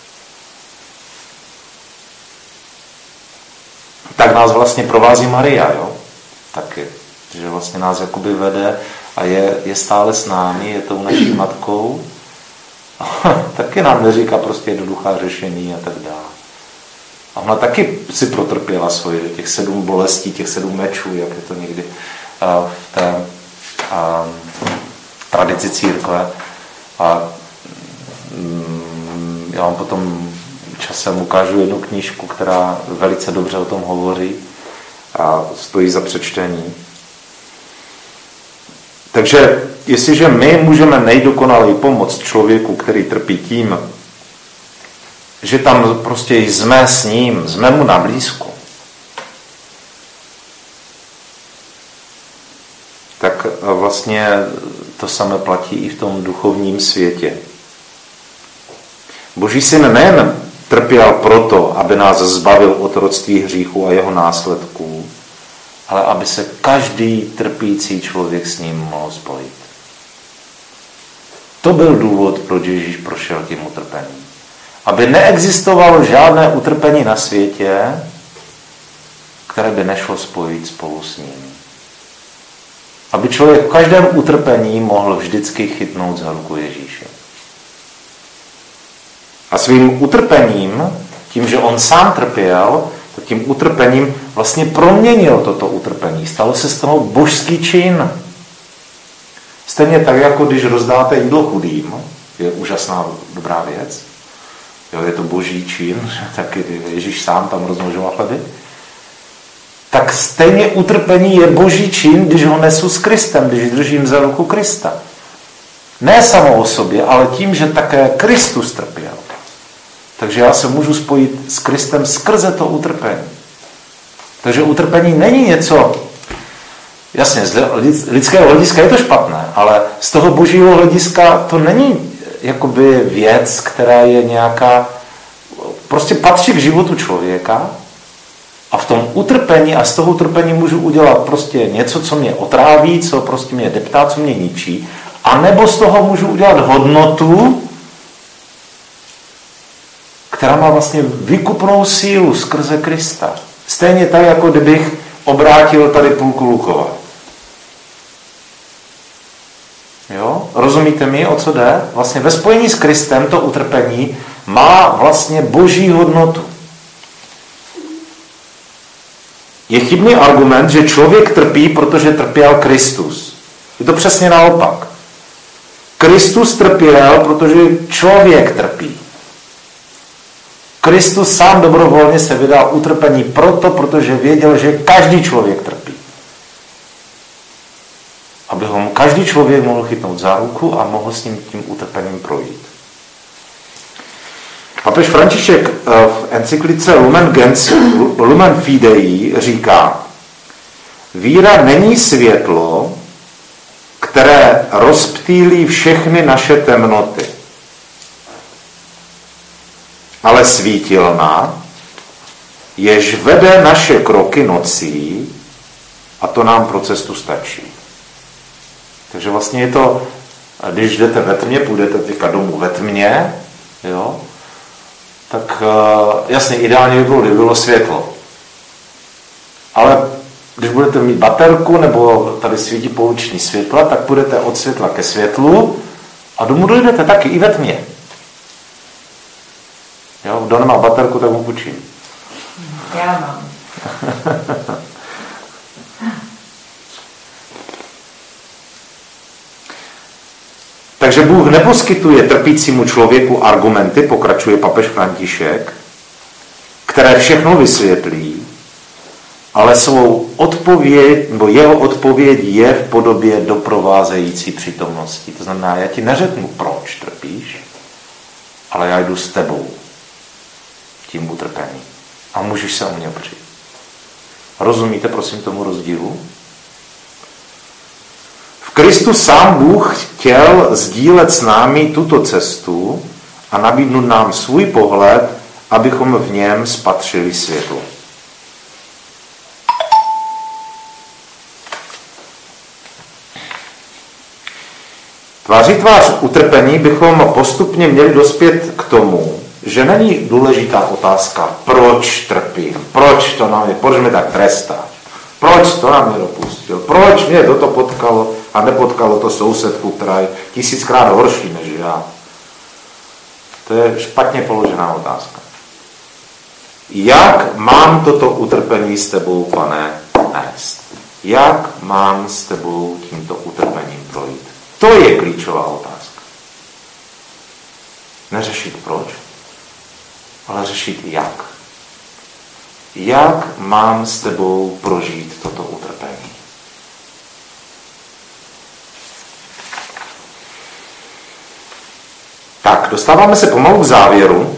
Tak nás vlastně provází Maria, jo? Taky. Že vlastně nás jakoby vede a je, je stále s námi, je tou naší matkou. A taky nám neříká prostě jednoduchá řešení a tak dále. A ona taky si protrpěla svoje, těch sedm bolestí, těch sedm mečů, jak je to někdy uh, v té uh, tradici církve. A um, já vám potom časem ukážu jednu knížku, která velice dobře o tom hovoří a stojí za přečtení. Takže jestliže my můžeme nejdokonaleji pomoct člověku, který trpí tím, že tam prostě jsme s ním, jsme mu na blízku, tak vlastně to samé platí i v tom duchovním světě. Boží syn nejen trpěl proto, aby nás zbavil otroctví hříchu a jeho následků, ale aby se každý trpící člověk s ním mohl spojit. To byl důvod, proč Ježíš prošel tím utrpením. Aby neexistovalo žádné utrpení na světě, které by nešlo spojit spolu s ním. Aby člověk v každém utrpení mohl vždycky chytnout za ruku Ježíše. A svým utrpením, tím, že on sám trpěl, tak tím utrpením vlastně proměnil toto utrpení. Stalo se z toho božský čin. Stejně tak, jako když rozdáte jídlo chudým, je úžasná, dobrá věc. Jo, je to boží čin, taky Ježíš sám tam rozmnožoval chleby. Tak stejně utrpení je boží čin, když ho nesu s Kristem, když držím za ruku Krista. Ne samo o sobě, ale tím, že také Kristus trpěl. Takže já se můžu spojit s Kristem skrze to utrpení. Takže utrpení není něco, jasně, z lidského hlediska je to špatné, ale z toho božího hlediska to není jakoby věc, která je nějaká, prostě patří k životu člověka a v tom utrpení a z toho utrpení můžu udělat prostě něco, co mě otráví, co prostě mě deptá, co mě ničí, a nebo z toho můžu udělat hodnotu, která má vlastně vykupnou sílu skrze Krista. Stejně tak, jako kdybych obrátil tady půlku Lukova. Jo? Rozumíte mi, o co jde? Vlastně ve spojení s Kristem to utrpení má vlastně boží hodnotu. Je chybný argument, že člověk trpí, protože trpěl Kristus. Je to přesně naopak. Kristus trpěl, protože člověk trpí. Kristus sám dobrovolně se vydal utrpení proto, protože věděl, že každý člověk trpí. Aby ho každý člověk mohl chytnout za ruku a mohl s ním tím utrpením projít. Papež František v encyklice Lumen Gentium, Lumen Fidei říká: víra není světlo, které rozptýlí všechny naše temnoty, ale svítilna, jež vede naše kroky nocí, a to nám pro cestu stačí. Takže vlastně je to, když jdete ve tmě, půjdete teďka domů ve tmě, jo, tak jasně, ideálně by bylo, kdyby bylo světlo. Ale když budete mít baterku nebo tady svítí pouliční světla, tak půjdete od světla ke světlu a domů dojdete taky i ve tmě. Jo, kdo nemá baterku, tak mu půjčím.
Já mám.
Takže Bůh neposkytuje trpícímu člověku argumenty, pokračuje papež František, které všechno vysvětlí, ale svou odpověď, nebo jeho odpověď je v podobě doprovázející přítomnosti. To znamená, já ti neřeknu, proč trpíš, ale já jdu s tebou tím utrpením. A můžeš se o mě opřít. Rozumíte, prosím, tomu rozdílu? V Kristu sám Bůh chtěl sdílet s námi tuto cestu a nabídnout nám svůj pohled, abychom v něm spatřili světlo. Tváří tvář utrpení bychom postupně měli dospět k tomu, že není důležitá otázka, proč trpím, proč to na mě, proč mě tak trestáš, proč to na mě dopustil, proč mě toto potkalo a nepotkalo to sousedku, která je tisíckrát horší než já. To je špatně položená otázka. Jak mám toto utrpení s tebou, Pane, nést? Jak mám s tebou tímto utrpením projít? To je klíčová otázka. Neřešit proč, ale řešit jak. Jak mám s tebou prožít toto utrpení? Tak, dostáváme se pomalu k závěru.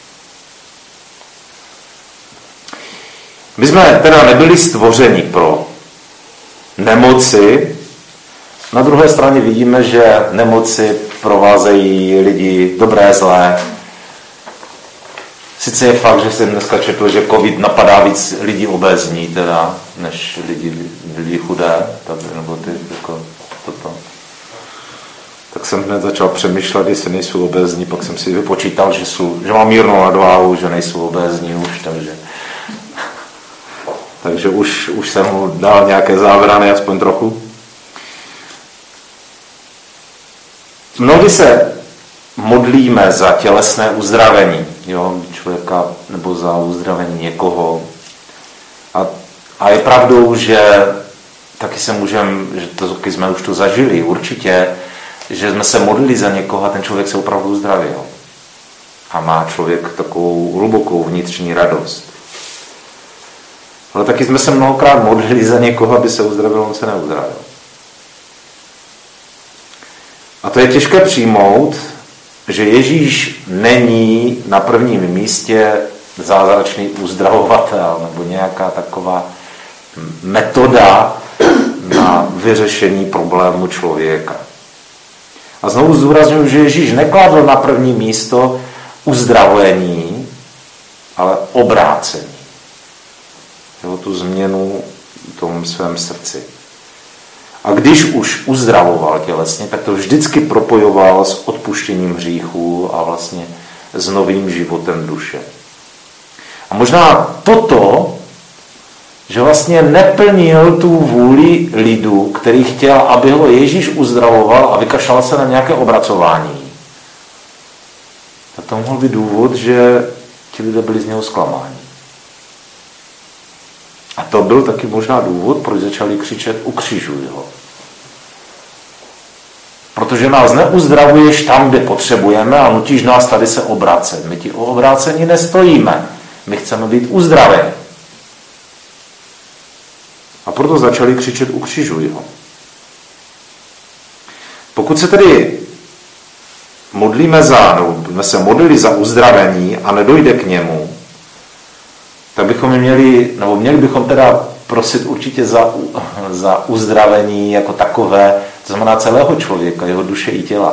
My jsme teda nebyli stvořeni pro nemoci. Na druhé straně vidíme, že nemoci provázejí lidi dobré, zlé. Sice je fakt, že jsem dneska četl, že covid napadá víc lidí obézní, teda, než lidi, lidi chudé, tak, nebo ty, jako toto. Tak jsem hned začal přemýšlet, jestli nejsou obézní, pak jsem si vypočítal, že, jsou, že mám mírnou nadváhu, že nejsou obézní už, takže, takže už, už jsem mu dal nějaké zábrany, aspoň trochu. Mnohdy se modlíme za tělesné uzdravení, jo, člověka, nebo za uzdravení někoho. A, a je pravdou, že taky se můžeme, že to taky jsme už to zažili, určitě, že jsme se modlili za někoho a ten člověk se opravdu uzdravil. A má člověk takovou hlubokou vnitřní radost. Ale taky jsme se mnohokrát modlili za někoho, aby se uzdravil, on se neuzdravil. A to je těžké přijmout, že Ježíš není na prvním místě zázračný uzdravovatel nebo nějaká taková metoda na vyřešení problému člověka. A znovu zdůrazňuji, že Ježíš nekladl na první místo uzdravení, ale obrácení. Jo, tu změnu v tom svém srdci. A když už uzdravoval tělesně, tak to vždycky propojoval s odpuštěním hříchů a vlastně s novým životem duše. A možná toto, že vlastně neplnil tu vůli lidu, který chtěl, aby ho Ježíš uzdravoval a vykašlal se na nějaké obracování. Tak to mohl být důvod, že ti lidé byli z něho zklamáni. A to byl taky možná důvod, proč začali křičet ukřižuj ho. Protože nás neuzdravuješ tam, kde potřebujeme a nutíš nás tady se obracet. My ti o obrácení nestojíme. My chceme být uzdraveni. A proto začali křičet ukřižuj ho. Pokud se tedy modlíme za, nebo jsme se modlili za uzdravení a nedojde k němu, tak bychom měli, nebo měli bychom teda prosit určitě za, za uzdravení jako takové, to znamená celého člověka, jeho duše i těla.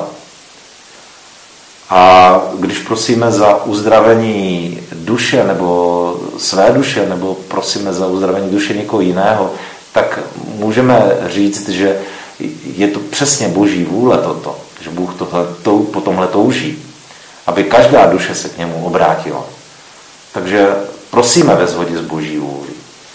A když prosíme za uzdravení duše nebo své duše, nebo prosíme za uzdravení duše někoho jiného, tak můžeme říct, že je to přesně Boží vůle toto, že Bůh tohle, to, po tomhle touží, aby každá duše se k němu obrátila. Takže prosíme ve shodě s Boží vůli.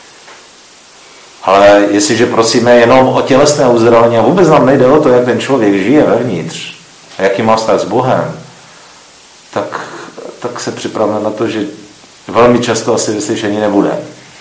Ale jestliže prosíme jenom o tělesné uzdravení a vůbec nám nejde o to, jak ten člověk žije vevnitř a jaký má vztah s Bohem, tak, tak se připravme na to, že velmi často asi vyslyšení nebude.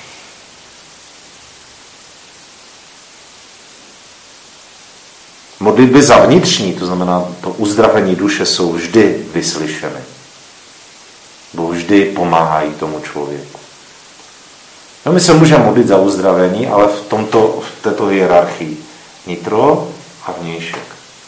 Modlitby za vnitřní, to znamená to uzdravení duše, jsou vždy vyslyšeny. Bo vždy pomáhají tomu člověku. No, my se můžeme modlit za uzdravení, ale v, tomto, v této hierarchii nitro a vnějšek.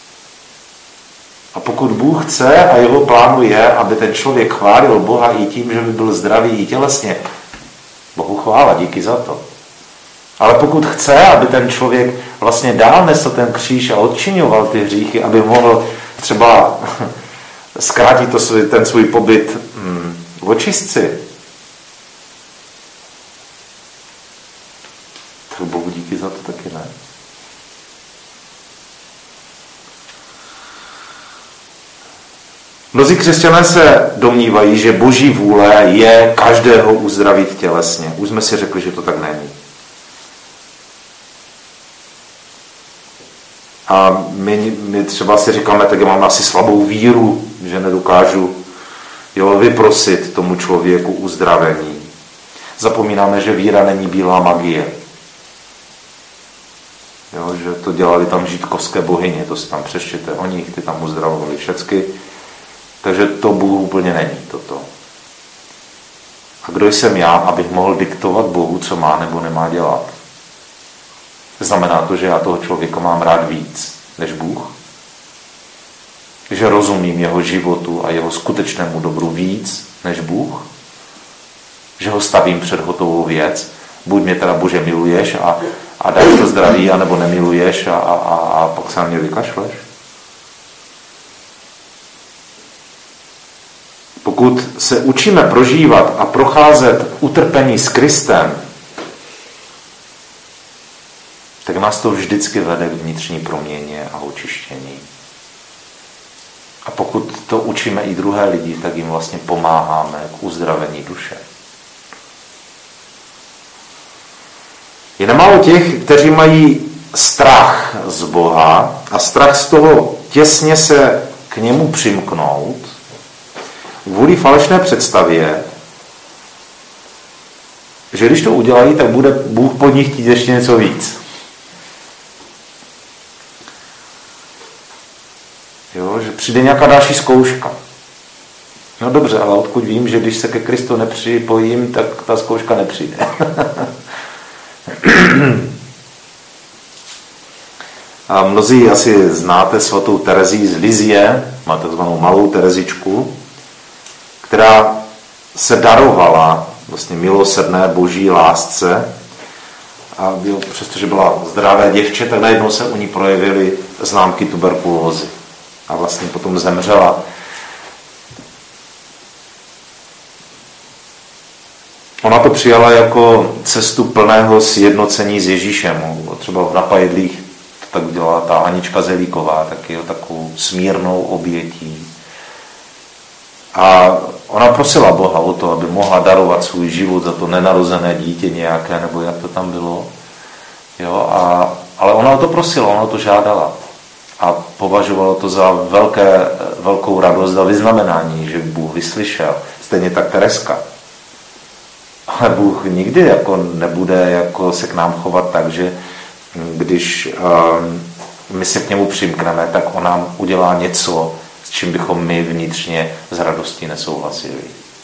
A pokud Bůh chce a jeho plánu je, aby ten člověk chválil Boha i tím, že by byl zdravý i tělesně, Bohu chvála, díky za to. Ale pokud chce, aby ten člověk vlastně dál nesl ten kříž a odčiňoval ty hříchy, aby mohl třeba zkrátit to svůj, ten svůj pobyt hm, v očistci, tak Bohu díky za to taky ne. Mnozí křesťané se domnívají, že Boží vůle je každého uzdravit tělesně. Už jsme si řekli, že to tak není. A my, my třeba si říkáme, tak já mám asi slabou víru, že nedokážu jo, vyprosit tomu člověku uzdravení. Zapomínáme, že víra není bílá magie. Jo, že to dělali tam žítkovské bohyně, to si tam přečtěte o nich, ty tam uzdravovali všecky. Takže to Bůh úplně není toto. A kdo jsem já, abych mohl diktovat Bohu, co má nebo nemá dělat? Znamená to, že já toho člověka mám rád víc než Bůh? Že rozumím jeho životu a jeho skutečnému dobru víc než Bůh? Že ho stavím před hotovou věc? Buď mě teda, Bože, miluješ a, a dáš to zdraví, anebo nemiluješ a, a, a, a pak se na mě vykašleš? Pokud se učíme prožívat a procházet utrpení s Kristem, tak nás to vždycky vede k vnitřní proměně a očištění. A pokud to učíme i druhé lidi, tak jim vlastně pomáháme k uzdravení duše. Je nemálo těch, kteří mají strach z Boha a strach z toho těsně se k němu přimknout, kvůli falešné představě, že když to udělají, tak bude Bůh pod nich chtít ještě něco víc. Jo, že přijde nějaká další zkouška. No dobře, ale odkud vím, že když se ke Kristu nepřipojím, tak ta zkouška nepřijde. A mnozí asi znáte svatou Terezii z Lizie, má takzvanou malou Terezičku, která se darovala vlastně milosrdné boží lásce a byl, přestože byla zdravé děvče, tak najednou se u ní projevily známky tuberkulózy a vlastně potom zemřela. Ona to přijala jako cestu plného sjednocení s Ježíšem. Třeba v Napajedlích to tak dělala ta Anička Zelíková, taky jo, takovou smírnou obětí. A ona prosila Boha o to, aby mohla darovat svůj život za to nenarozené dítě nějaké, nebo jak to tam bylo. Jo, a, ale ona o to prosila, ona o to žádala. A považovala to za velké, velkou radost a vyznamenání, že Bůh vyslyšel. Stejně tak Tereska. Ale Bůh nikdy jako nebude jako se k nám chovat tak, že když um, my se k němu přimkneme, tak on nám udělá něco, s čím bychom my vnitřně z radostí nesouhlasili.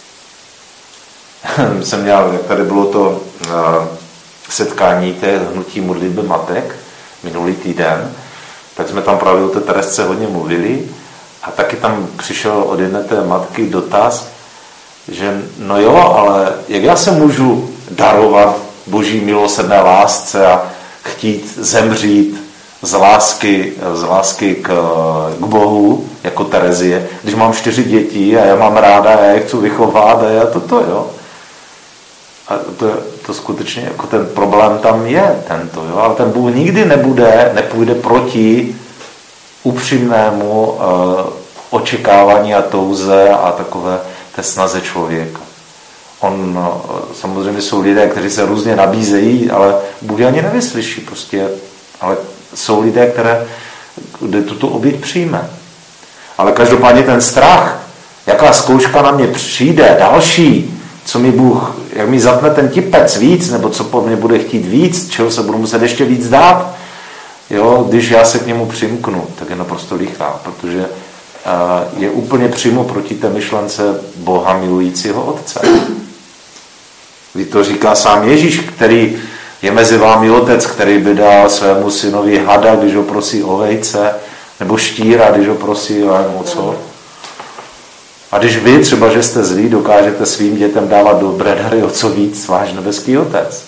Jsem měl, jak tady bylo to uh, setkání té hnutí modlitby matek minulý týden, tak jsme tam právě o té Teresce hodně mluvili a taky tam přišel od jedné té matky dotaz, že no jo, ale jak já se můžu darovat boží milosrdné lásce a chtít zemřít z lásky, z lásky k, k Bohu, jako Terezie, když mám čtyři děti a já mám ráda, já je chci vychovat a já toto, jo. A to, to skutečně, jako ten problém tam je, tento, jo, ale ten Bůh nikdy nebude, nepůjde proti upřímnému uh, očekávání a touze a takové té snaze člověka. On, no, samozřejmě jsou lidé, kteří se různě nabízejí, ale Bůh ani nevyslyší prostě, ale jsou lidé, které, kde tuto oběť přijme. Ale každopádně ten strach, jaká zkouška na mě přijde, další, co mi Bůh, jak mi zapne ten tipec víc, nebo co po mně bude chtít víc, čeho se budu muset ještě víc dát, jo, když já se k němu přimknu, tak je naprosto lichá, protože uh, je úplně přímo proti té myšlence Boha milujícího Otce. Kdy to říká sám Ježíš, který je mezi vámi otec, který by dal svému synovi hada, když ho prosí o vejce, nebo štíra, když ho prosí o co. A když vy, třeba, že jste zlí, dokážete svým dětem dávat dobré dary, o co víc váš nebeský otec.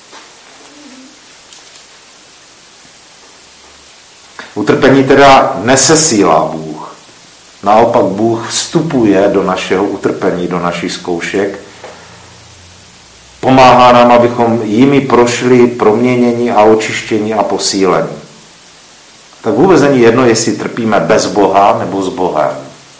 Utrpení teda nesesílá Bůh. Naopak Bůh vstupuje do našeho utrpení, do našich zkoušek. Pomáhá nám, abychom jimi prošli proměnění a očištění a posílení. Tak vůbec není jedno, jestli trpíme bez Boha nebo s Bohem.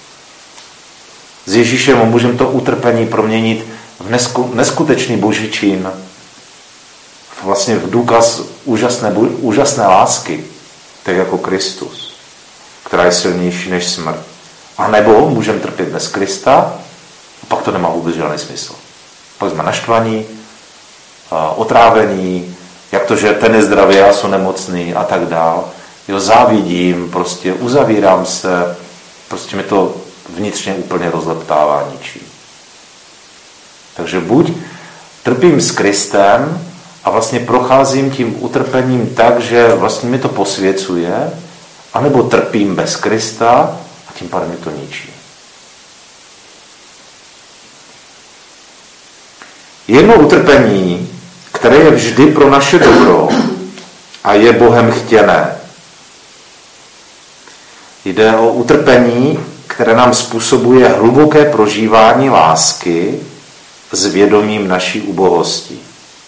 S Ježíšem můžeme to utrpení proměnit v nesku, neskutečný boží čin, vlastně v důkaz úžasné, úžasné lásky, tak jako Kristus, která je silnější než smrt. A nebo můžeme trpět bez Krista, a pak to nemá vůbec žádný smysl. Pak jsme naštvaní, otrávení, jak to, že ten je zdravý, já jsem nemocný a tak dál. Jo, závidím, prostě uzavírám se, prostě mi to vnitřně úplně rozleptává, ničí. Takže buď trpím s Kristem a vlastně procházím tím utrpením tak, že vlastně mi to posvěcuje, anebo trpím bez Krista a tím pádem mi to ničí. Jedno utrpení, které je vždy pro naše dobro a je Bohem chtěné. Jde o utrpení, které nám způsobuje hluboké prožívání lásky s vědomím naší ubohosti.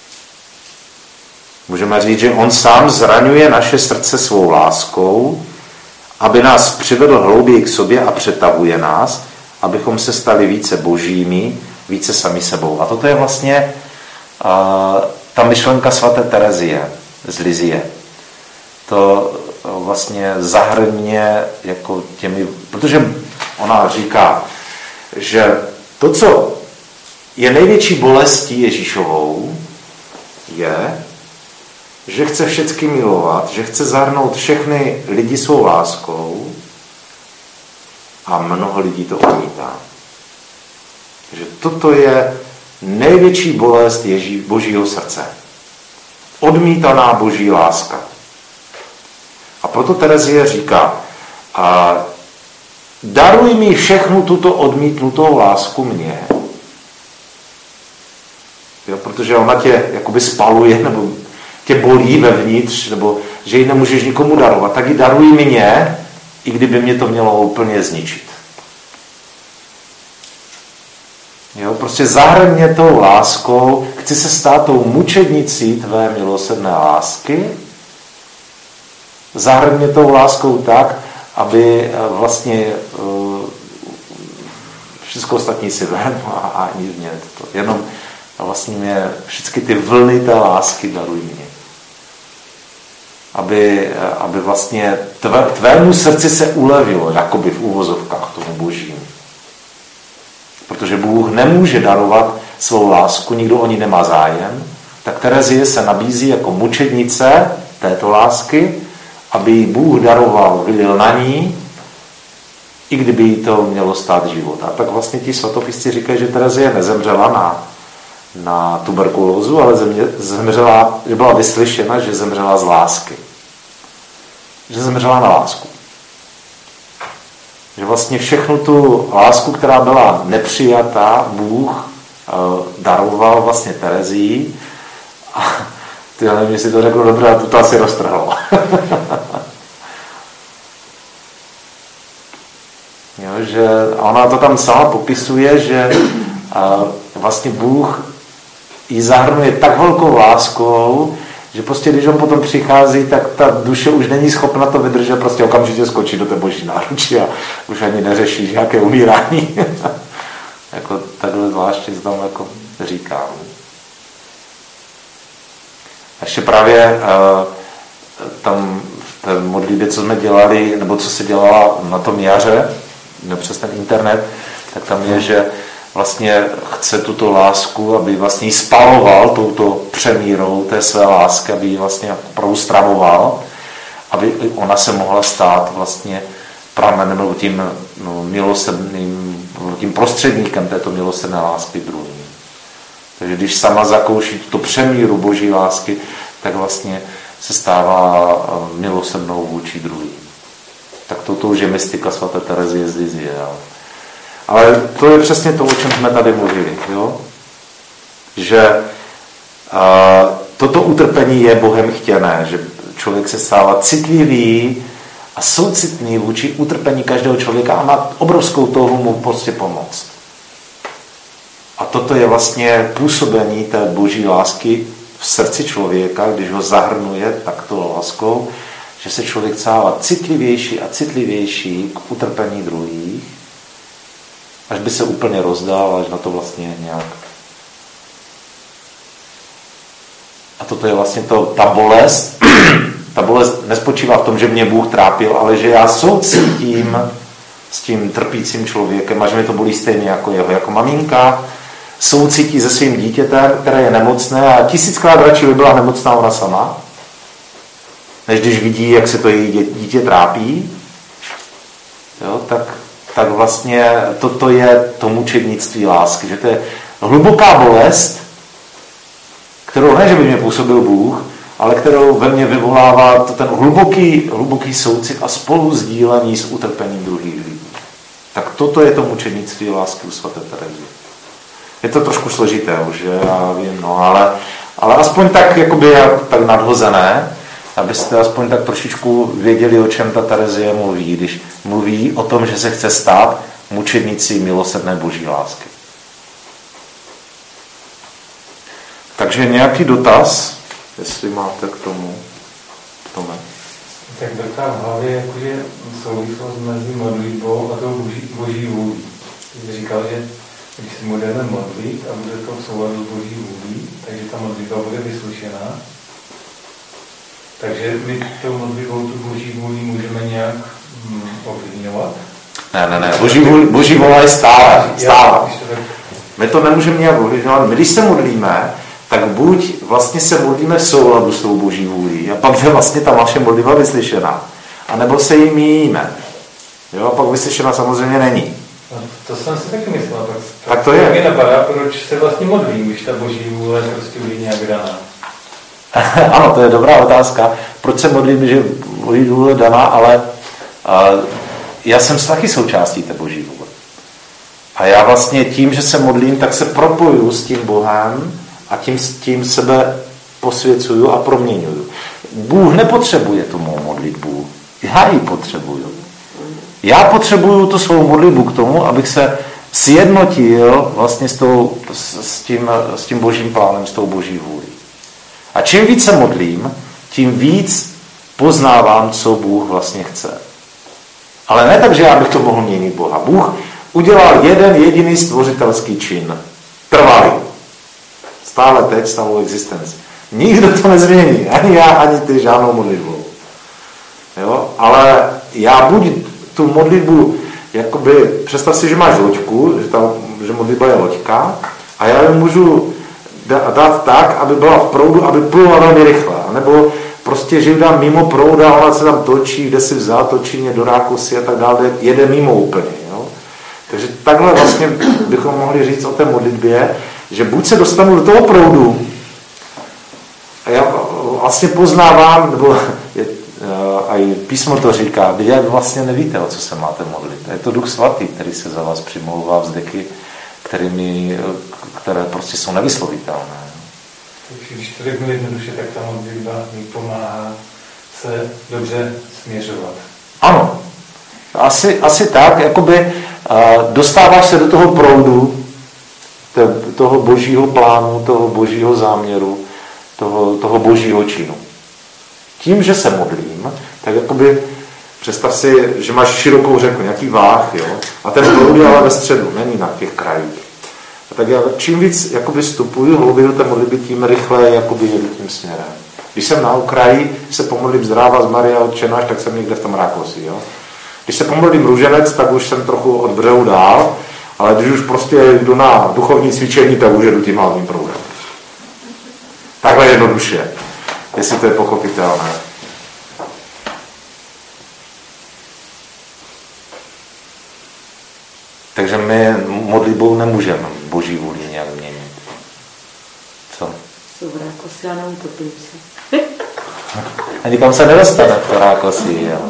Můžeme říct, že on sám zraňuje naše srdce svou láskou, aby nás přivedl hlouběji k sobě a přetahuje nás, abychom se stali více božími, více sami sebou. A toto je vlastně uh, ta myšlenka svaté Terezie z Lizie. To uh, vlastně zahrně jako těmi, protože ona říká, že to, co je největší bolestí Ježíšovou, je, že chce všechny milovat, že chce zahrnout všechny lidi svou láskou a mnoho lidí to odmítá. Takže toto je největší bolest Ježí, Božího srdce. Odmítaná Boží láska. A proto Terezie říká, a daruj mi všechnu tuto odmítnutou lásku mně. Jo, protože ona tě jakoby spaluje, nebo tě bolí vevnitř, nebo že ji nemůžeš nikomu darovat, tak ji daruj mě, i kdyby mě to mělo úplně zničit. Jo, prostě zahrň mě tou láskou, chci se stát tou mučednicí tvé milosrdné lásky, zahrň mě tou láskou tak, aby vlastně uh, všechno ostatní si vem a ani mě to. Jenom vlastně mě všechny ty vlny té lásky daruj mě. Aby, aby vlastně tvé, tvému srdci se ulevilo, jakoby v úvozovkách tomu božímu. Protože Bůh nemůže darovat svou lásku, nikdo o ní nemá zájem, tak Terezie se nabízí jako mučednice této lásky, aby jí Bůh daroval, vylil na ní, i kdyby jí to mělo stát život. A tak vlastně ti svatopisci říkají, že Terezie nezemřela na, na tuberkulózu, ale země, zemřela, že byla vyslyšena, že zemřela z lásky. Že zemřela na lásku. Že vlastně všechnu tu lásku, která byla nepřijatá, Bůh daroval vlastně Terezii. A ty, já nevím, jestli to řekl dobře, a to asi roztrhlo. Jo, že ona to tam sama popisuje, že vlastně Bůh ji zahrnuje tak velkou láskou, že prostě když on potom přichází, tak ta duše už není schopna to vydržet, prostě okamžitě skočí do té boží náruči a už ani neřeší nějaké umírání. Jako takhle zvláště se tam jako říká. Ještě právě uh, tam v té modlitbě, co jsme dělali, nebo co se dělala na tom jaře, přes ten internet, tak tam je, že vlastně chce tuto lásku, aby vlastně ji spaloval touto přemírou té své lásky, aby ji vlastně opravdu stravoval, aby ona se mohla stát vlastně pramenem nebo tím no, milosrdným, tím prostředníkem této milosrdné lásky druhým. Takže když sama zakouší tu přemíru boží lásky, tak vlastně se stává milosrdnou vůči druhým. Tak toto už je mystika svaté Terezie z Lizie. Ale to je přesně to, o čem jsme tady mluvili. Jo? Že a, toto utrpení je Bohem chtěné, že člověk se stává citlivý a soucitný vůči utrpení každého člověka a má obrovskou touhu mu prostě pomoct. A toto je vlastně působení té boží lásky v srdci člověka, když ho zahrnuje takto láskou, že se člověk stává citlivější a citlivější k utrpení druhých, až by se úplně rozdál, až na to vlastně nějak. A toto je vlastně to, ta bolest. Ta bolest nespočívá v tom, že mě Bůh trápil, ale že já soucítím s tím trpícím člověkem a že mi to bolí stejně jako jeho. Jako maminka soucítí se svým dítětem, které je nemocné a tisíckrát radši by byla nemocná ona sama, než když vidí, jak se to její dítě trápí. Jo, tak, tak vlastně toto je to mučednictví lásky. Že to je hluboká bolest, kterou ne, že by mě působil Bůh, ale kterou ve mně vyvolává to ten hluboký, hluboký soucit a spolu sdílení s utrpením druhých lidí. Tak toto je to mučednictví lásky u svaté Terezie. Je to trošku složité už, že? Já vím, no, ale, ale aspoň tak, jakoby, tak nadhozené, abyste aspoň tak trošičku věděli, o čem ta Terezie mluví, když mluví o tom, že se chce stát mučednicí milosrdné boží lásky. Takže nějaký dotaz, jestli máte k tomu, Tome.
Tak vrtá v hlavě jakože souvislost mezi modlitbou a tou boží, boží vůlí. Jsi říkal, že když se budeme modlit a bude to v souladu s boží vůlí, takže ta modlitba bude vyslyšená. Takže my tou modlitbou tu boží vůli můžeme nějak hm, ovlivňovat?
Ne, ne, ne. Boží, vůli, boží vůle je stále. stále. My to nemůžeme nějak ovlivňovat. My když se modlíme, tak buď vlastně se modlíme v souladu s tou boží vůlí a pak je vlastně ta naše modlitba vyslyšená. A nebo se jí míjíme. Jo, a pak vyslyšená samozřejmě není.
No, to jsem si taky myslel. Tak,
tak to je.
Mě napadá, proč se vlastně modlím, když ta boží vůle prostě bude nějak daná.
Ano, to je dobrá otázka. Proč se modlím, že boží vůle daná, ale uh, já jsem taky součástí té boží vůle. A já vlastně tím, že se modlím, tak se propojuju s tím Bohem a tím, tím sebe posvěcuju a proměňuju. Bůh nepotřebuje tu mou modlitbu. Já ji potřebuju. Já potřebuju tu svou modlitbu k tomu, abych se sjednotil vlastně s, tou, s, s, tím, s tím božím plánem, s tou boží vůlí. A čím víc se modlím, tím víc poznávám, co Bůh vlastně chce. Ale ne tak, že já bych to mohl měnit Boha. Bůh udělal jeden jediný stvořitelský čin. Trvalý. Stále teď, stále existenci. Nikdo to nezmění. Ani já, ani ty žádnou modlitbou. Jo? Ale já buď tu modlitbu, jakoby, představ si, že máš loďku, že, ta, že modlitba je loďka, a já ji můžu dát tak, aby byla v proudu, aby plula velmi rychle. Nebo prostě, že ji dám mimo proudu a ona se tam točí, kde si vzal, točí mě do rákosy a tak dále, jede mimo úplně. Jo? Takže takhle vlastně bychom mohli říct o té modlitbě, že buď se dostanu do toho proudu a já vlastně poznávám, nebo je, a i písmo to říká, vy vlastně nevíte, o co se máte modlit. Je to Duch Svatý, který se za vás přimlouvá vzdeky, kterými, které prostě jsou nevyslovitelné.
Takže když to řeknu jednoduše, tak ta modlitba mi pomáhá se dobře směřovat.
Ano, asi, asi tak, jakoby dostáváš se do toho proudu, toho božího plánu, toho božího záměru, toho, toho božího činu. Tím, že se modlím, tak jakoby představ si, že máš širokou řeku, nějaký váh, jo? A ten proud je ale ve středu, není na těch krajích. A tak já čím víc jakoby vstupuju hlouběji do té modlitby, tím rychleji jakoby jedu tím směrem. Když jsem na okraji, se pomodlím zdráva z Maria Otčenáš, tak jsem někde v tom rákosi, jo? Když se pomodlím růženec, tak už jsem trochu od břehu dál, ale když už prostě jdu na duchovní cvičení, tak už jedu tím hlavním proudem. Takhle jednoduše, jestli to je pochopitelné. Takže my modlitbou nemůžeme boží vůli nějak měnit.
Jsou v Rákosi a neutopím se.
A nikam se nedostane v Rákosi, jo.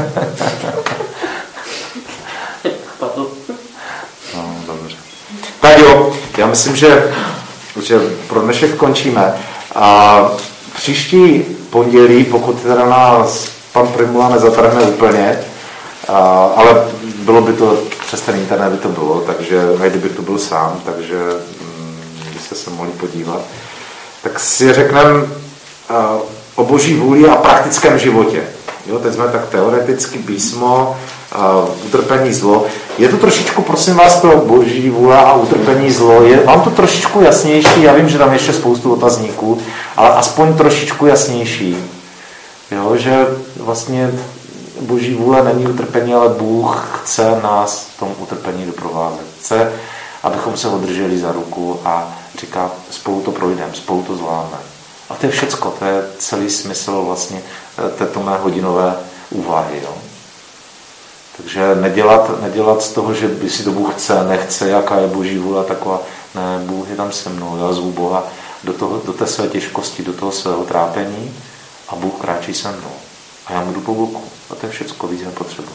No, dobře. Tak jo, já myslím, že, že pro dnešek končíme. A příští pondělí, pokud teda nás pan Primula nezatrhne úplně, a, ale bylo by to, přes ten internet by to bylo, takže nejde by to byl sám, takže hm, byste se mohli podívat, tak si řekneme o boží vůli a praktickém životě. Jo, teď jsme tak teoreticky písmo, uh, utrpení zlo. Je to trošičku, prosím vás, to boží vůle a utrpení zlo. Je vám to trošičku jasnější? Já vím, že tam ještě spoustu otazníků, ale aspoň trošičku jasnější. Jo, že vlastně boží vůle není utrpení, ale Bůh chce nás v tom utrpení doprovázet. Chce, abychom se održeli za ruku a říká, spolu to projdeme, spolu to zvládneme. A to je všecko, to je celý smysl vlastně této mé hodinové úvahy. Jo. Takže nedělat, nedělat z toho, že by si to Bůh chce, nechce, jaká je boží vůle, taková, ne, Bůh je tam se mnou, já zvu Boha do, toho, do té své těžkosti, do toho svého trápení a Bůh kráčí se mnou. A já mu jdu po boku. A to je všecko, víc nepotřebuji.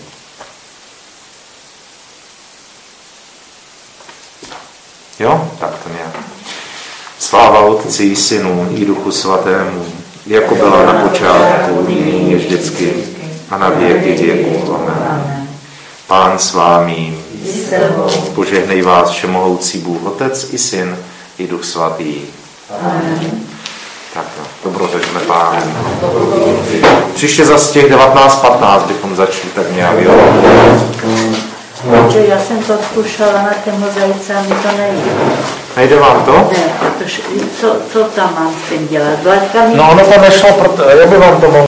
Jo, tak to nějak. Sláva Otci, Synu i Duchu Svatému, jako byla na počátku, nyní je vždycky a na věky věků. Amen. Pán s vámi, požehnej vás všemohoucí Bůh, Otec i Syn i Duch Svatý. Amen. Tak no, dobrořečme Pánem. Příště zase těch devatenáct patnáct bychom začali tak nějak, jo?
Já jsem to zkoušela na té mozaice a mi to nejde.
Nejde vám to?
Ne, protože co, co tam mám s tím dělat?
No ono to nešlo, proto, já by vám to mohl